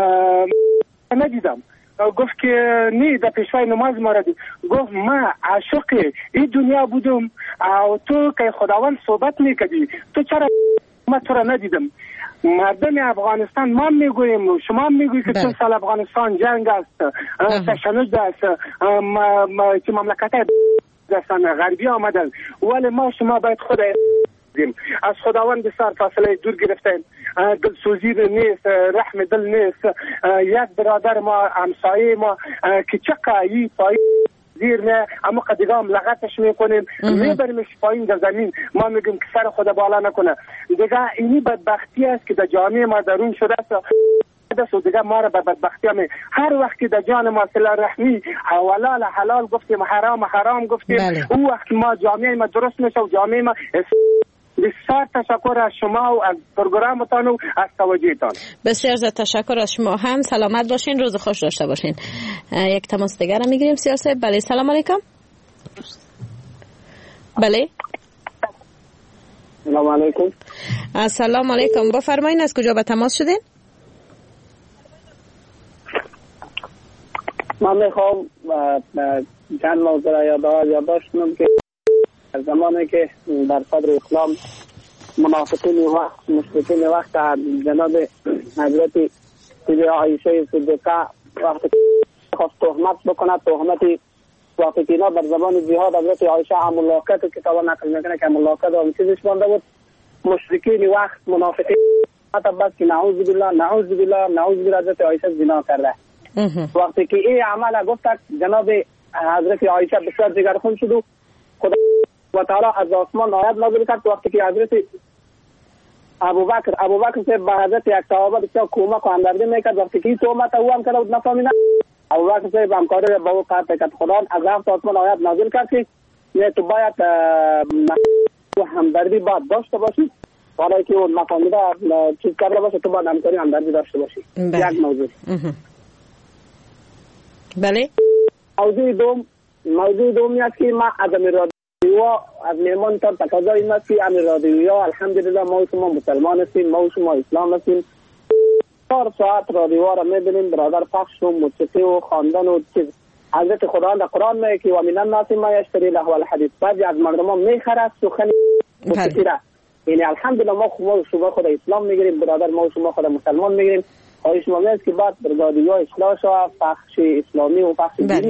[SPEAKER 24] ندیدم. گفت که نه در پیشوای نماز ما رد. گفت ما عاشق این دنیا بودم و تو که خداوند صحبت میکردی، تو چرا ما تو را ندیدم؟ مردم افغانستان ما میگوییم، شما میگویید که چون سال افغانستان جنگ است، تشنج است، که مملکت دستان غربی آمدن، ولی ما شما باید خود از خداوند بسیار فاصله دور گرفتیم. دلسوزی نیست، رحم دل نیست. یک برادر ما همسایه ما که چقایی پایی زیر نه اما دیگه هم لغتش میکنیم، میبریمش پایین در زمین. ما میگیم که سر خدا بالا نکنه. دیگه اینی بدبختی است که در جامعه ما درون شده است و دیگه ما را به بدبختی همه. هر وقت که در جان ما صله رحمی حلال حلال گفتیم، حرام حرام گفتیم، اون وقت ما جامعه ما درست میشه و جامعه ما. بسیار تشکر از شما و از پروگرامتان و از توجهتان.
[SPEAKER 17] بسیار زیاد تشکر از شما هم. سلامت باشین، روز خوش داشته باشین. یک تماس دیگر هم میگیریم سیال صاحب. بله سلام علیکم. بله
[SPEAKER 24] سلام علیکم.
[SPEAKER 17] السلام علیکم. بفرمایید از کجا به تماس شدین؟
[SPEAKER 24] من میخوام چند موضوع را یادداشت کنم که در زمانی که در صدر اسلام منافقین وقت مشرکین وقت جناب حضرت سیده عایشه صدیقه وقتی خواست تهمت بکنه، تهمتی وقتی که اینا در زمان جهاد حضرت عایشه هم ملاقات کتابا نقل میکنه که ملاقات هم چیزش مانده بود، مشرکین وقت منافقین حتی بس که نعوذ بالله نعوذ بالله نعوذ بالله حضرت عایشه زنا کرده. وقتی که این عمل گفت جناب حضرت عایشه بسیار جگرخون شد و خدا و تعالی از آسمان آیت نازل کرد. وقتی که حضرت ابوبکر ابوبکر سے به حضرت یک صحابه بسیار کمک و همدردی میکرد. وقتی که تهمت او هم کرد و نفهمیدن، ابوبکر سے همکاری با او قطع کرد. خدا از رفت آسمان آیت نازل کرد که نه تو باید همدردی باید داشته باشی، برای که اون نفهمیده چیز کرده باشه، تو باید همکاری همدردی داشته باشی. یک موضوع.
[SPEAKER 17] بله.
[SPEAKER 24] موضوع دوم موضوع دومی است که ما از امیر و از میمان تا تقاضا این است که امیر رادیویا الحمدلله ما شما مسلمان هستیم، ما شما اسلام هستیم. چهار ساعت رادیوها را میبینیم برادر پخش و موسیقی و خواندن و چیز. حضرت خداوند در قرآن میگه که و من الناس ما یشتری له الحدیث، بعضی از مردم میخرد سخن موسیقی را. یعنی الحمدلله ما شما خود اسلام میگیریم، برادر ما شما خود مسلمان میگیریم. خواهش ما است که بعد رادیوها اصلاح شود، پخش اسلامی و پخش دینی.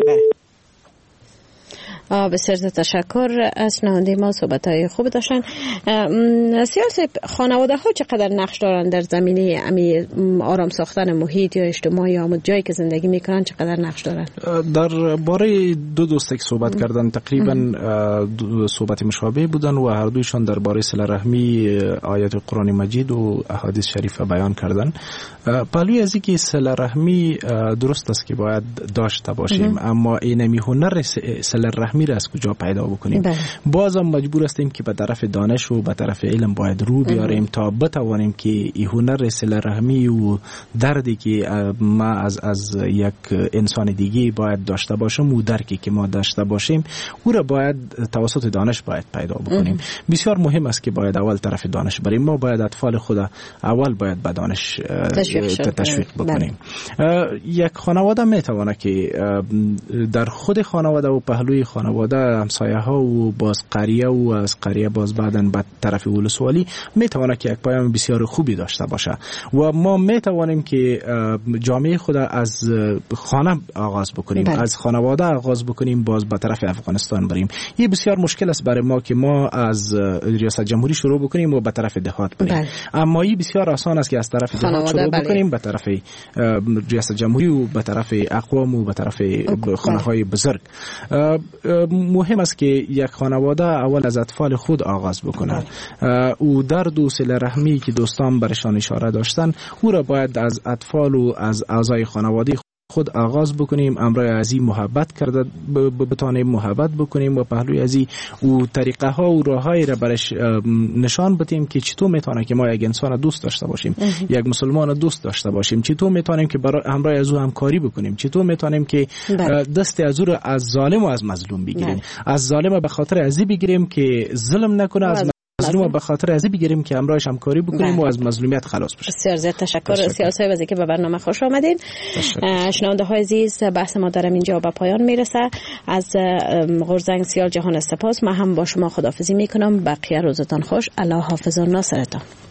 [SPEAKER 17] بسیار تشکر از شنونده ما. صحبت های خوب داشتن. سیاسی خانواده ها چقدر نقش دارن در زمینه امی آرام ساختن محیط یا اجتماعی یا جایی که زندگی میکنن، چقدر نقش دارن؟
[SPEAKER 10] در باره دو دوست که صحبت کردن تقریبا دو صحبت مشابه بودن و هر دویشان در باره صله رحمی آیات قرآن مجید و احادیث شریفه بیان کردن. پهلوی از اینکه صله رحمی درست است که باید داشته باشیم، اما اینمی هنر صله رحمی رحمی را از کجا پیدا بکنیم. باز هم مجبور هستیم که به طرف دانش و به طرف علم باید رو بیاریم تا بتوانیم که این هنر صله رحمی و دردی که ما از از یک انسان دیگه باید داشته باشم و درکی که ما داشته باشیم او را باید توسط دانش باید پیدا بکنیم. بسیار مهم است که باید اول طرف دانش بریم. ما باید اطفال خود اول باید به دانش تشویق بکنیم. یک خانواده میتونه که در خود خانواده و پهلوی خانواده همسایه ها و باز قریه و از قریه باز بعدن به طرف ولسوالی میتونه که یک پیام بسیار خوبی داشته باشه و ما میتوانیم که جامعه خود از خانه آغاز بکنیم بله. از خانواده آغاز بکنیم باز به طرف افغانستان بریم. این بسیار مشکل است برای ما که ما از ریاست جمهوری شروع بکنیم و به طرف دهات بریم بله. اما این بسیار آسان است که از طرف دهات شروع بله. بکنیم به طرف ریاست جمهوری و به طرف اقوام و به طرف خانه های بزرگ. مهم است که یک خانواده اول از اطفال خود آغاز بکنه و درد و صله رحمی که دوستان برشان اشاره داشتن او را باید از اطفال و از اعضای خانواده خود آغاز بکنیم. امرای ازی محبت کرده بتانیم محبت بکنیم و پهلوی ازی و طریقه ها و راه های را برش نشان بدیم که چطور میتونه که ما یک انسان دوست داشته باشیم اه. یک مسلمان دوست داشته باشیم. چطور میتونیم که برای امرای ازو همکاری بکنیم. چطور میتونیم که دست ازو را از ظالم و از مظلوم بگیریم. از ظالم به خاطر ازی بگیریم که ظلم نکنه، از مظلوم به خاطر ازی بگیریم که همراهش همکاری بکنیم و از مظلومیت خلاص بشیم. بسیار زیاد تشکر سیال صاحب از اینکه به برنامه خوش آمدین. شنونده های عزیز بحث ما در اینجا به پایان میرسه. از غرزنگ سیال جهان سپاس. من هم با شما خداحافظی میکنم. بقیه روزتان خوش. الله حافظ و ناصرتان.